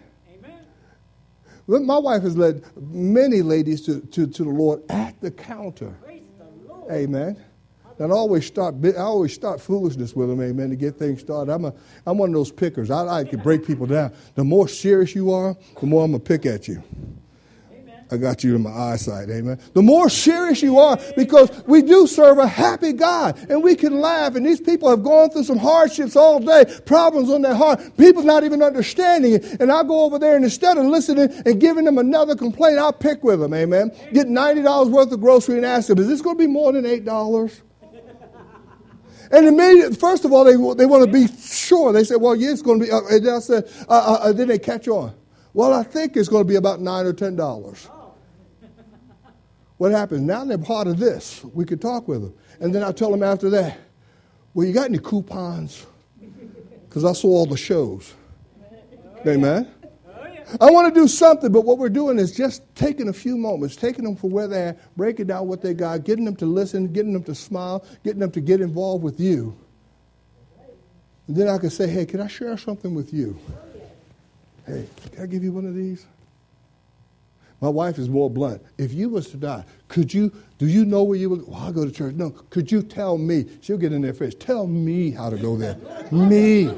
My wife has led many ladies to the Lord at the counter. Amen. And I always start foolishness with them, amen, to get things started. I'm one of those pickers. I like to break people down. The more serious you are, the more I'm going to pick at you. Amen. I got you in my eyesight, amen. The more serious you are, because we do serve a happy God, and we can laugh. And these people have gone through some hardships all day, problems on their heart. People not even understanding it. And I'll go over there, and instead of listening and giving them another complaint, I'll pick with them, amen. Get $90 worth of grocery and ask them, is this going to be more than $8? And immediately, first of all, they want to be sure. They say, well, yeah, it's going to be. And then I said, then they catch on. Well, I think it's going to be about $9 or $10. What happens? Now they're part of this. We could talk with them. And then I tell them after that, well, you got any coupons? Because I saw all the shows. Amen. I want to do something, but what we're doing is just taking a few moments, taking them for where they're at, breaking down what they got, getting them to listen, getting them to smile, getting them to get involved with you. And then I can say, hey, can I share something with you? Hey, can I give you one of these? My wife is more blunt. If you was to die, do you know where you would? Well, I'll go to church. No, could you tell me? She'll get in there first. Tell me how to go there. Me.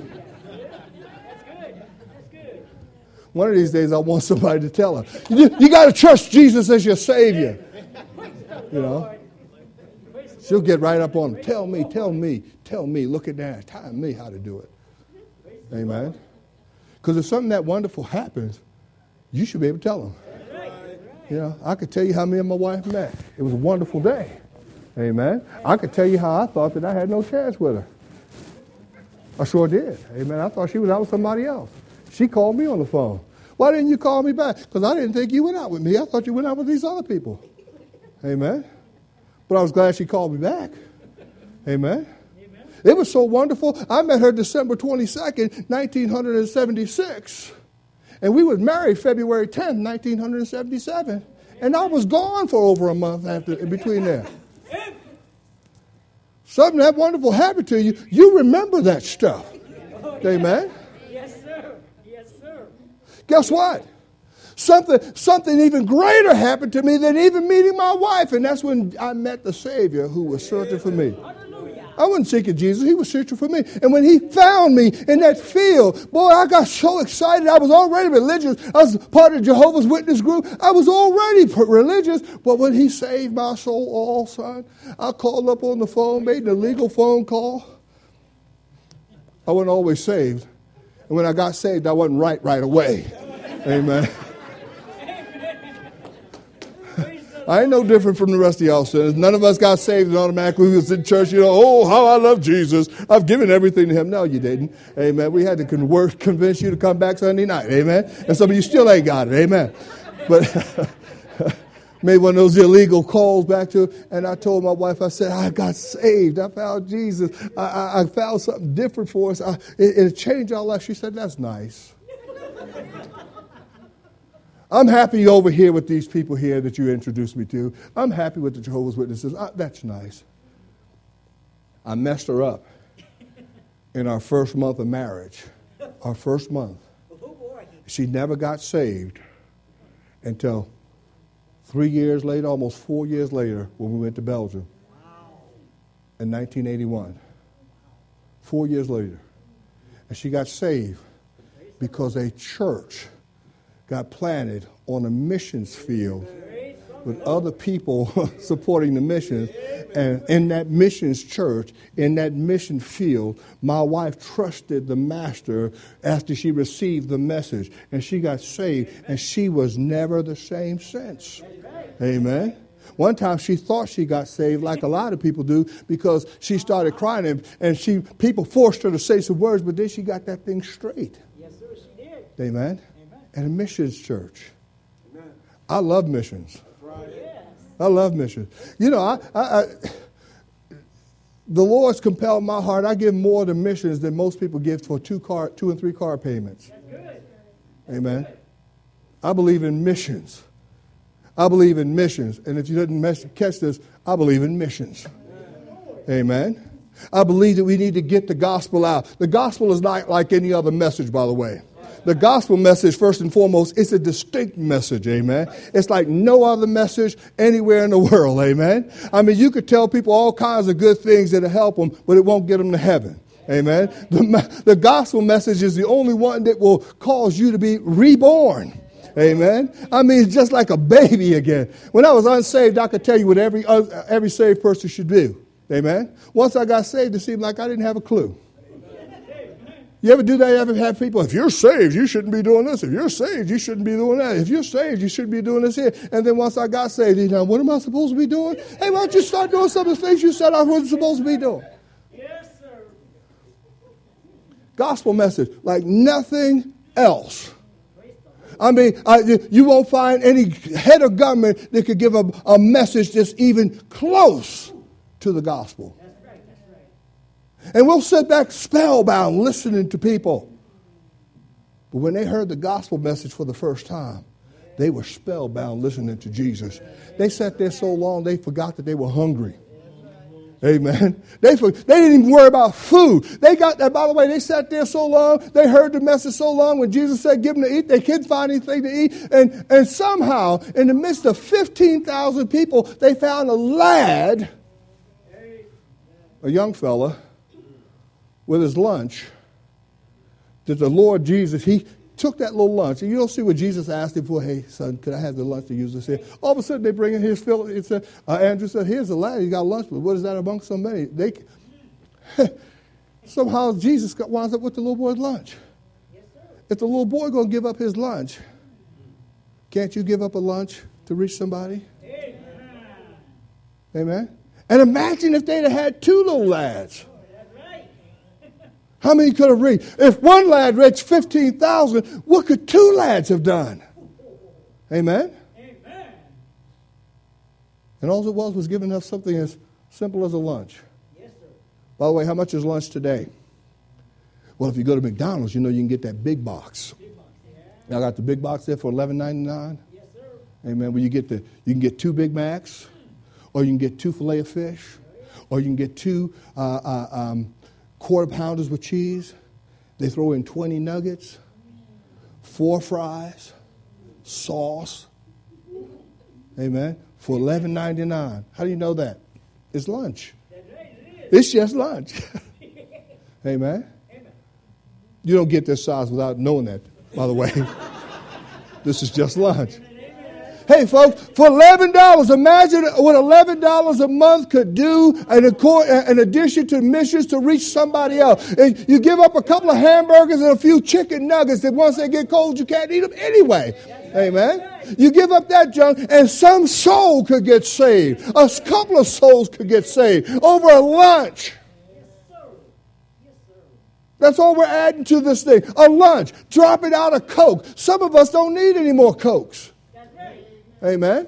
One of these days, I want somebody to tell her, you got to trust Jesus as your Savior. You know? She'll get right up on him. Tell me. Look at that. Tell me how to do it. Amen. Because if something that wonderful happens, you should be able to tell them. You know, I could tell you how me and my wife met. It was a wonderful day. Amen. I could tell you how I thought that I had no chance with her. I sure did. Amen. I thought she was out with somebody else. She called me on the phone. Why didn't you call me back? Because I didn't think you went out with me. I thought you went out with these other people. Amen. But I was glad she called me back. Amen. It was so wonderful. I met her December 22nd, 1976. And we was married February 10th, 1977. And I was gone for over a month in between there. Something that wonderful happened to you. You remember that stuff. Amen. Yes, sir. Yes, sir. Guess what? Something even greater happened to me than even meeting my wife. And that's when I met the Savior who was searching for me. I wasn't seeking Jesus. He was searching for me. And when he found me in that field, boy, I got so excited. I was already religious. I was part of the Jehovah's Witness group. I was already religious. But when he saved my soul, all son, I called up on the phone, made an illegal phone call. I wasn't always saved. And when I got saved, I wasn't right away. Amen. I ain't no different from the rest of y'all sinners. None of us got saved and automatically we was in church, oh, how I love Jesus. I've given everything to him. No, you didn't. Amen. We had to convince you to come back Sunday night. Amen. And some of you still ain't got it. Amen. But made one of those illegal calls back to her, and I told my wife, I said, I got saved. I found Jesus. I found something different for us. It changed our life. She said, that's nice. I'm happy over here with these people here that you introduced me to. I'm happy with the Jehovah's Witnesses. That's nice. I messed her up in our first month of marriage. Our first month. She never got saved until 3 years later, almost 4 years later, when we went to Belgium in 1981. 4 years later. And she got saved because a church got planted on a missions field with other people supporting the missions. And in that missions church, in that mission field, my wife trusted the master after she received the message. And she got saved, and she was never the same since. Amen. One time she thought she got saved, like a lot of people do, because she started crying, and people forced her to say some words, but then she got that thing straight. Yes, sir, she did. Amen. And a missions church. Amen. I love missions. Right. Yes. I love missions. You know, the Lord's compelled my heart. I give more to missions than most people give for 2 and 3 car payments. That's good. Amen. Good. I believe in missions. I believe in missions. And if you didn't catch this, I believe in missions. Amen. I believe that we need to get the gospel out. The gospel is not like any other message, by the way. The gospel message, first and foremost, it's a distinct message, amen. It's like no other message anywhere in the world, amen. I mean, you could tell people all kinds of good things that'll help them, but it won't get them to heaven, amen. The gospel message is the only one that will cause you to be reborn, amen. I mean, it's just like a baby again. When I was unsaved, I could tell you what every saved person should do, amen. Once I got saved, it seemed like I didn't have a clue. You ever do that? You ever have people, if you're saved, you shouldn't be doing this. If you're saved, you shouldn't be doing that. If you're saved, you shouldn't be doing this here. And then once I got saved, what am I supposed to be doing? Hey, why don't you start doing some of the things you said I wasn't supposed to be doing? Yes, sir. Gospel message, like nothing else. I mean, you won't find any head of government that could give a message that's even close to the gospel. And we'll sit back spellbound listening to people. But when they heard the gospel message for the first time, they were spellbound listening to Jesus. They sat there so long they forgot that they were hungry. Amen. They didn't even worry about food. They got that, by the way, they sat there so long, they heard the message so long, when Jesus said give them to eat, they couldn't find anything to eat. And somehow, in the midst of 15,000 people, they found a lad, a young fella, with his lunch, that the Lord Jesus, he took that little lunch. And you don't see what Jesus asked him for. Hey, son, could I have the lunch to use this here? All of a sudden, they bring in his fill. It said, Andrew said, here's the lad. He got lunch, but what is that among so many? Somehow, Jesus winds up with the little boy's lunch. Yes, sir. If the little boy going to give up his lunch, can't you give up a lunch to reach somebody? Amen. Amen. And imagine if they'd have had 2 little lads. How many could have reached? If one lad reached 15,000, what could two lads have done? Amen? Amen. And all it was giving us something as simple as a lunch. Yes, sir. By the way, how much is lunch today? Well, if you go to McDonald's, you know you can get that big box. Big box. Yeah. I got the big box there for $11.99. Yes, sir. Amen. Well, you can get 2 Big Macs, or you can get 2 filet of fish, or you can get 2 quarter pounders with cheese. They throw in 20 nuggets, 4 fries, sauce. Amen. For $11.99. How do you know that? It's lunch. That's right, it is. It's just lunch. Amen. Amen. You don't get this size without knowing that, by the way. This is just lunch. Hey, folks, for $11, imagine what $11 a month could do in addition to missions to reach somebody else. And you give up a couple of hamburgers and a few chicken nuggets that once they get cold, you can't eat them anyway. Amen. You give up that junk and some soul could get saved. A couple of souls could get saved over a lunch. That's all we're adding to this thing. A lunch. Drop it out of Coke. Some of us don't need any more Cokes. Amen.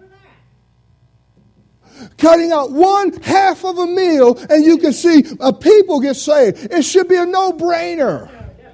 Cutting out 1/2 of a meal and you can see people get saved. It should be a no-brainer.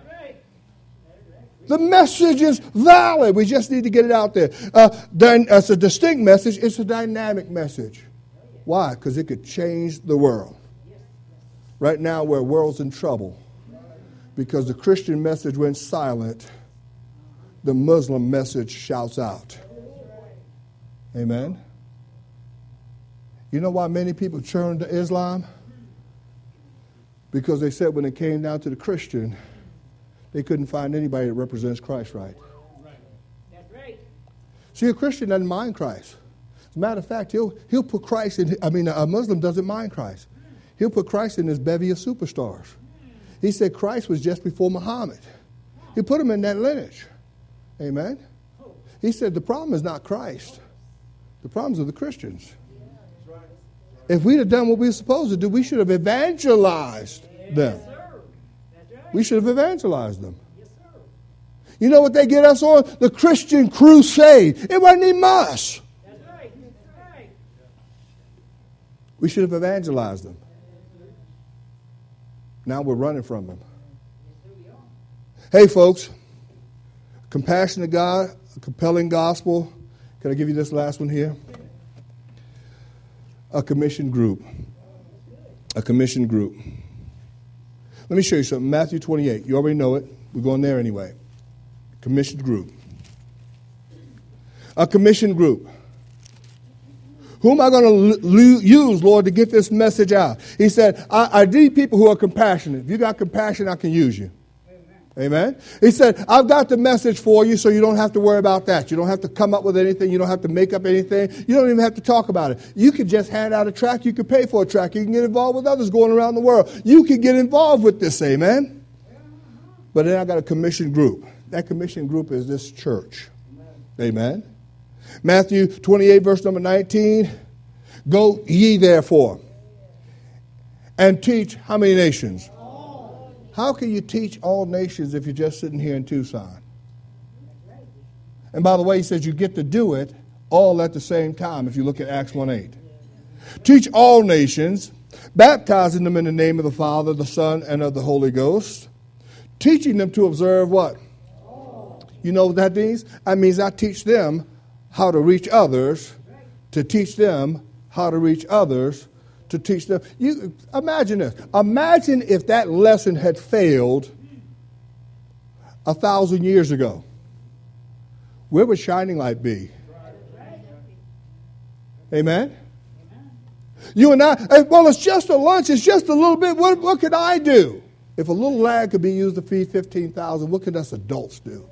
The message is valid. We just need to get it out there. It's a distinct message. It's a dynamic message. Why? Because it could change the world. Right now, where the world's in trouble because the Christian message went silent, the Muslim message shouts out. Amen. You know why many people turned to Islam? Because they said when it came down to the Christian, they couldn't find anybody that represents Christ right. That's right. See, a Christian doesn't mind Christ. As a matter of fact, he'll put Christ in. A Muslim doesn't mind Christ. He'll put Christ in his bevy of superstars. He said Christ was just before Muhammad. He put him in that lineage. Amen. He said the problem is not Christ. The problems are the Christians. If we'd have done what we were supposed to do, we should have evangelized them. We should have evangelized them. You know what they get us on? The Christian crusade. It wasn't even us. We should have evangelized them. Now we're running from them. Hey, folks. Compassionate God, a compelling gospel. Can I give you this last one here? A commissioned group. A commissioned group. Let me show you something. Matthew 28. You already know it. We're going there anyway. Commissioned group. A commissioned group. Who am I going to use, Lord, to get this message out? He said, I need people who are compassionate. If you got compassion, I can use you. Amen. He said, I've got the message for you so you don't have to worry about that. You don't have to come up with anything. You don't have to make up anything. You don't even have to talk about it. You can just hand out a tract. You can pay for a tract. You can get involved with others going around the world. You can get involved with this. Amen. But then I got a commissioned group. That commissioned group is this church. Amen. Matthew 28, verse number 19. Go ye therefore and teach how many nations? How can you teach all nations if you're just sitting here in Tucson? And by the way, he says you get to do it all at the same time if you look at Acts 1:8. Teach all nations, baptizing them in the name of the Father, the Son, and of the Holy Ghost, teaching them to observe what? You know what that means? That means I teach them how to reach others, to teach them how to reach others, to teach them. You imagine this. Imagine if that lesson had failed 1,000 years ago. Where would Shining Light be? Amen? You and I, well, it's just a lunch. It's just a little bit. What could I do? If a little lad could be used to feed 15,000, what could us adults do?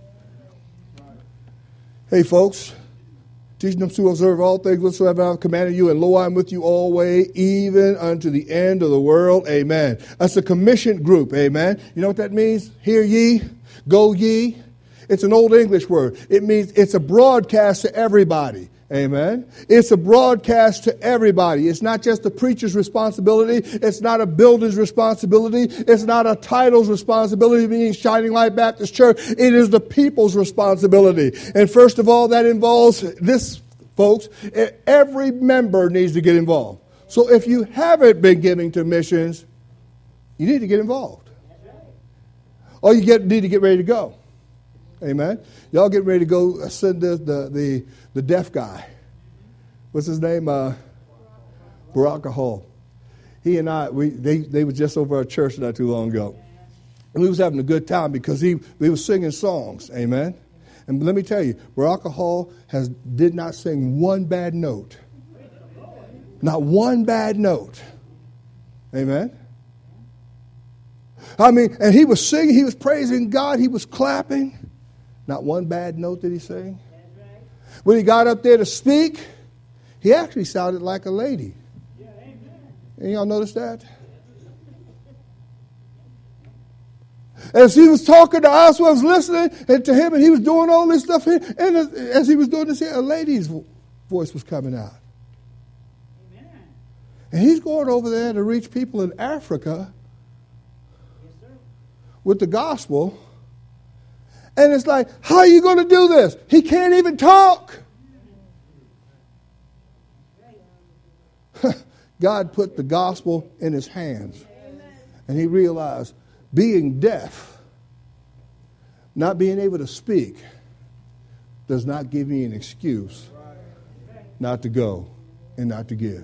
Hey, folks. Teaching them to observe all things whatsoever I have commanded you, and lo, I am with you always, even unto the end of the world. Amen. That's a commissioned group. Amen. You know what that means? Hear ye, go ye. It's an old English word. It means it's a broadcast to everybody. Amen. It's a broadcast to everybody. It's not just the preacher's responsibility. It's not a builder's responsibility. It's not a title's responsibility, meaning Shining Light Baptist Church. It is the people's responsibility. And first of all, that involves this, folks. Every member needs to get involved. So if you haven't been giving to missions, you need to get involved. Or you need to get ready to go. Amen. Y'all get ready to go send the deaf guy. What's his name? Baraka Hall. He and I, they were just over our church not too long ago. And we was having a good time because we was singing songs. Amen. And let me tell you, Baraka Hall did not sing one bad note. Not one bad note. Amen. I mean, and he was singing, he was praising God, he was clapping. Not one bad note did he sing. When he got up there to speak, he actually sounded like a lady. And y'all notice that? As he was talking to us, I was listening to him, and he was doing all this stuff here. And as he was doing this here, a lady's voice was coming out. Amen. And he's going over there to reach people in Africa with the gospel. And it's like, how are you going to do this? He can't even talk. God put the gospel in his hands. And he realized being deaf, not being able to speak, does not give me an excuse not to go and not to give.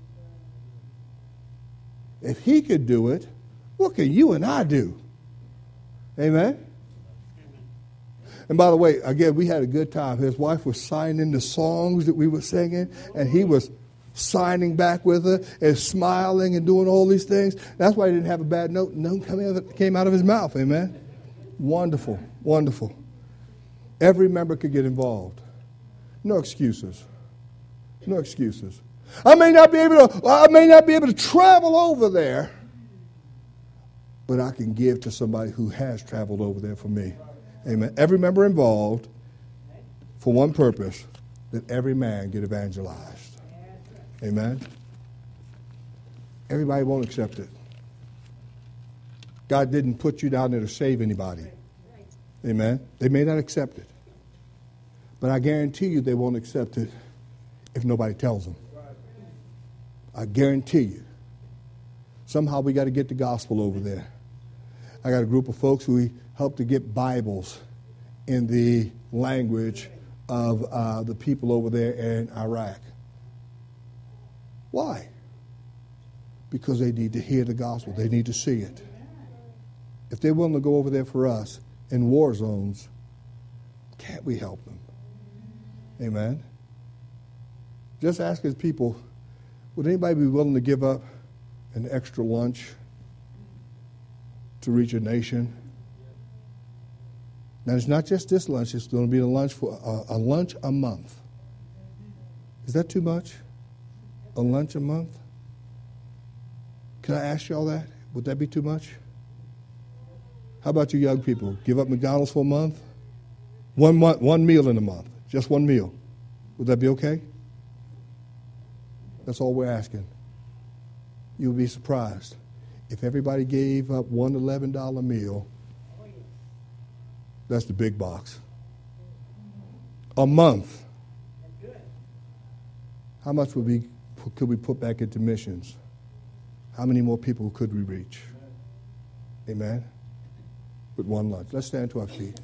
If he could do it, what can you and I do? Amen? And by the way, again, we had a good time. His wife was signing the songs that we were singing, and he was signing back with her and smiling and doing all these things. That's why he didn't have a bad note. None came out of his mouth. Amen? Wonderful, wonderful. Every member could get involved. No excuses. No excuses. I may not be able to travel over there, but I can give to somebody who has traveled over there for me. Amen. Every member involved for one purpose, that every man get evangelized. Amen. Everybody won't accept it. God didn't put you down there to save anybody. Amen. They may not accept it. But I guarantee you they won't accept it if nobody tells them. I guarantee you. Somehow we got to get the gospel over there. I got a group of folks who helped to get Bibles in the language of the people over there in Iraq. Why? Because they need to hear the gospel. They need to see it. If they're willing to go over there for us in war zones, can't we help them? Amen. Just ask his people, would anybody be willing to give up an extra lunch to reach a nation? Now, it's not just this lunch. It's going to be a lunch for a lunch a month. Is that too much? A lunch a month? Can I ask y'all that? Would that be too much? How about you young people? Give up McDonald's for a month? 1 month, 1 meal in a month. Just one meal. Would that be okay? That's all we're asking. You'll be surprised. If everybody gave up one $11 meal, that's the big box. A month. How much could we put back into missions? How many more people could we reach? Amen? With one lunch. Let's stand to our feet.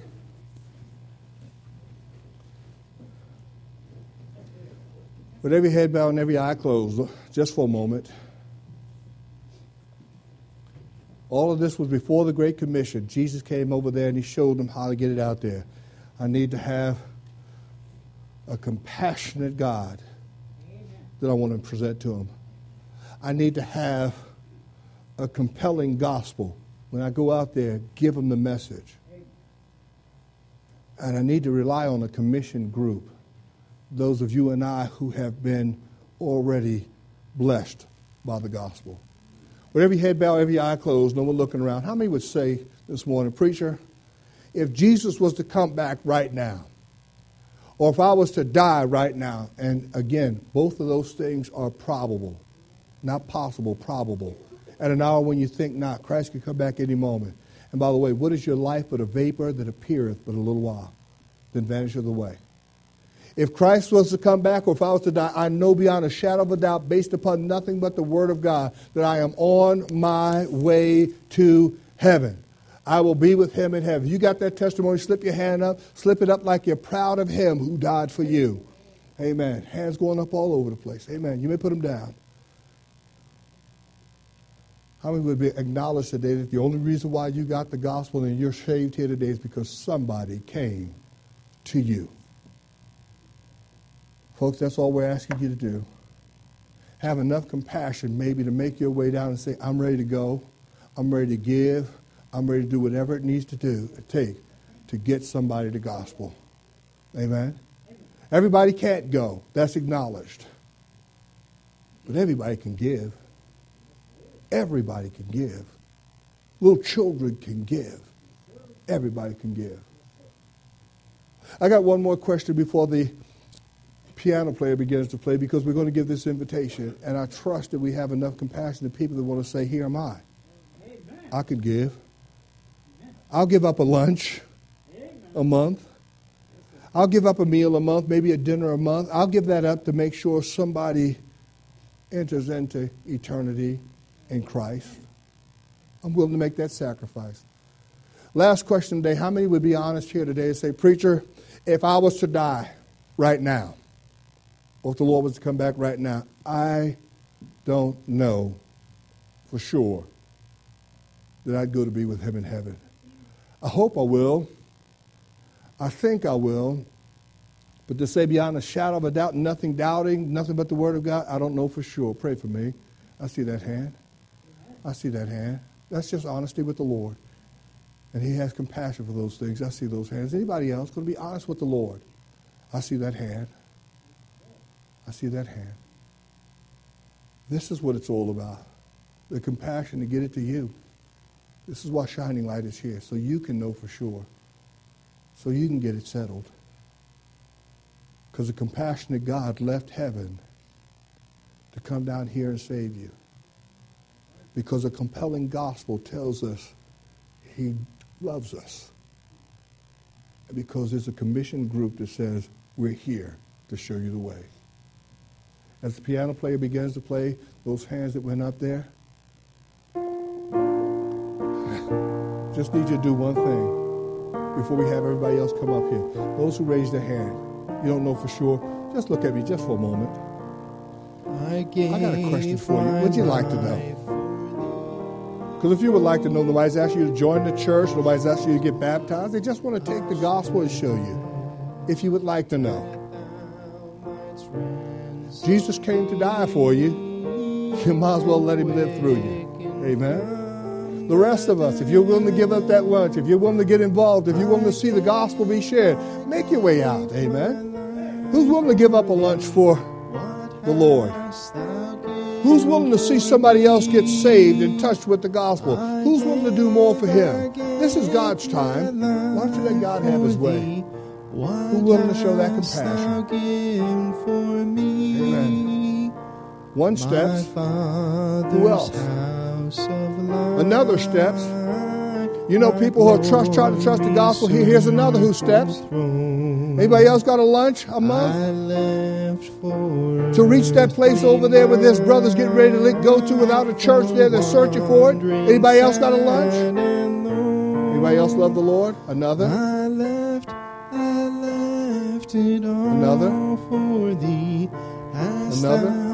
With every head bowed and every eye closed, just for a moment. All of this was before the Great Commission. Jesus came over there and he showed them how to get it out there. I need to have a compassionate God that I want to present to him. I need to have a compelling gospel. When I go out there, give them the message. And I need to rely on a commissioned group. Those of you and I who have been already blessed by the gospel. With every head bowed, every eye closed, no one looking around, how many would say this morning, preacher, if Jesus was to come back right now, or if I was to die right now. And again, both of those things are probable. Not possible, probable. At an hour when you think not, Christ can come back any moment. And by the way, what is your life but a vapor that appeareth but a little while, then vanisheth away? If Christ was to come back, or if I was to die, I know beyond a shadow of a doubt, based upon nothing but the Word of God, that I am on my way to heaven. I will be with Him in heaven. You got that testimony? Slip your hand up. Slip it up like you're proud of Him who died for you. Amen. Hands going up all over the place. Amen. You may put them down. How many would acknowledge today that the only reason why you got the gospel and you're saved here today is because somebody came to you? Folks, that's all we're asking you to do. Have enough compassion maybe to make your way down and say, I'm ready to go. I'm ready to give. I'm ready to do whatever it needs to take to get somebody the gospel. Amen? Everybody can't go. That's acknowledged. But everybody can give. Everybody can give. Little children can give. Everybody can give. I got one more question before the piano player begins to play, because we're going to give this invitation, and I trust that we have enough compassion to people that want to say, here am I. Amen. I could give. Amen. I'll give up a lunch a month. I'll give up a meal a month, maybe a dinner a month. I'll give that up to make sure somebody enters into eternity in Christ. I'm willing to make that sacrifice. Last question today. How many would be honest here today and say, preacher, if I was to die right now, or if the Lord was to come back right now, I don't know for sure that I'd go to be with Him in heaven. I hope I will. I think I will. But to say beyond a shadow of a doubt, nothing doubting, nothing but the Word of God, I don't know for sure. Pray for me. I see that hand. I see that hand. That's just honesty with the Lord. And He has compassion for those things. I see those hands. Anybody else going to be honest with the Lord? I see that hand. I see that hand. This is what it's all about. The compassion to get it to you. This is why Shining Light is here, so you can know for sure. So you can get it settled. Because the compassionate God left heaven to come down here and save you. Because a compelling gospel tells us He loves us. And because there's a commissioned group that says, we're here to show you the way. As the piano player begins to play, those hands that went up there, just need you to do one thing before we have everybody else come up here. Those who raise their hand, you don't know for sure, just look at me just for a moment. I got a question for you. Would you like to know? Because if you would like to know, nobody's asking you to join the church, nobody's asking you to get baptized. They just want to take the gospel and show you. If you would like to know. Jesus came to die for you. You might as well let Him live through you. Amen. The rest of us, if you're willing to give up that lunch, if you're willing to get involved, if you're willing to see the gospel be shared, make your way out. Amen. Who's willing to give up a lunch for the Lord? Who's willing to see somebody else get saved and touched with the gospel? Who's willing to do more for Him? This is God's time. Why don't you let God have His way? Who's willing to show that compassion? Amen. One steps. Who else? Another steps. You know people who are trying to trust the gospel. Here's another who steps. Anybody else got a lunch a month? To reach that place over there where there's brothers getting ready to go to without a church there, they're searching for it. Anybody else got a lunch? Anybody else love the Lord? Another? Another? Another?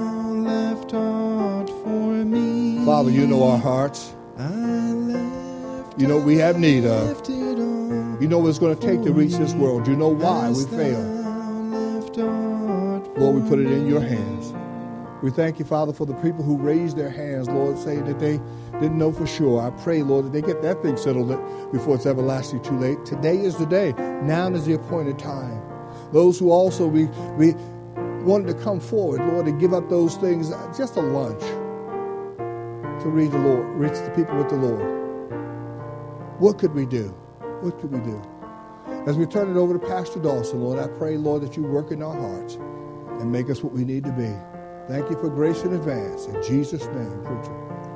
Father, you know our hearts. You know what we have need of. You know what it's going to take to reach this world. You know why we fail. Lord, we put it in your hands. We thank you, Father, for the people who raised their hands, Lord, saying that they didn't know for sure. I pray, Lord, that they get that thing settled before it's everlasting too late. Today is the day. Now is the appointed time. Those who also we wanted to come forward, Lord, and give up those things, just a lunch, to reach the people with the Lord. What could we do? What could we do? As we turn it over to Pastor Dawson, Lord, I pray, Lord, that you work in our hearts and make us what we need to be. Thank you for grace in advance. In Jesus' name, preacher.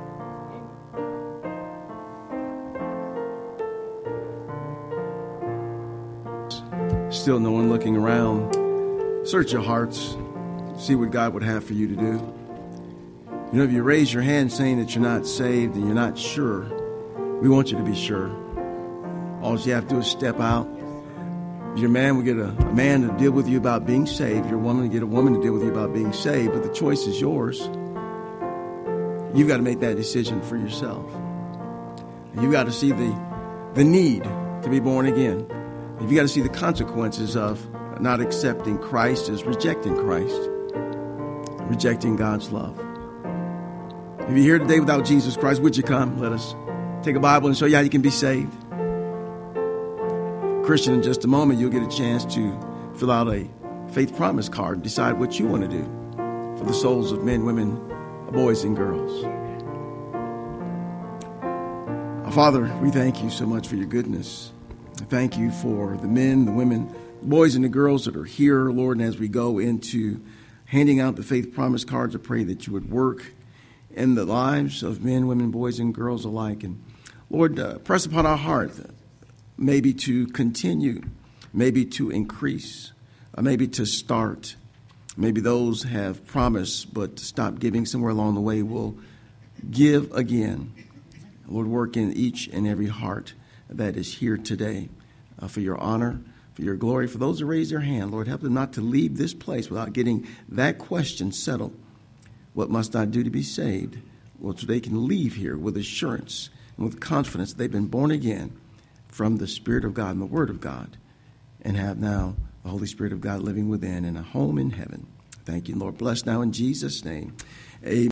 Still no one looking around. Search your hearts. See what God would have for you to do. You know, if you raise your hand saying that you're not saved and you're not sure, we want you to be sure. All you have to do is step out. Your man will get a man to deal with you about being saved. Your woman will get a woman to deal with you about being saved. But the choice is yours. You've got to make that decision for yourself. You've got to see the need to be born again. You've got to see the consequences of not accepting Christ as rejecting Christ, rejecting God's love. If you're here today without Jesus Christ, would you come? Let us take a Bible and show you how you can be saved. Christian, in just a moment, you'll get a chance to fill out a faith promise card and decide what you want to do for the souls of men, women, boys, and girls. Father, we thank you so much for your goodness. Thank you for the men, the women, the boys, and the girls that are here, Lord. And as we go into handing out the faith promise cards, I pray that you would work in the lives of men, women, boys, and girls alike. And Lord, press upon our heart, maybe to continue, maybe to increase, maybe to start. Maybe those have promised but stopped giving somewhere along the way will give again. Lord, work in each and every heart that is here today for your honor, for your glory. For those who raise their hand, Lord, help them not to leave this place without getting that question settled. What must I do to be saved? Well, so they can leave here with assurance and with confidence they've been born again from the Spirit of God and the Word of God, and have now the Holy Spirit of God living within and a home in heaven. Thank you, Lord. Bless now in Jesus' name. Amen.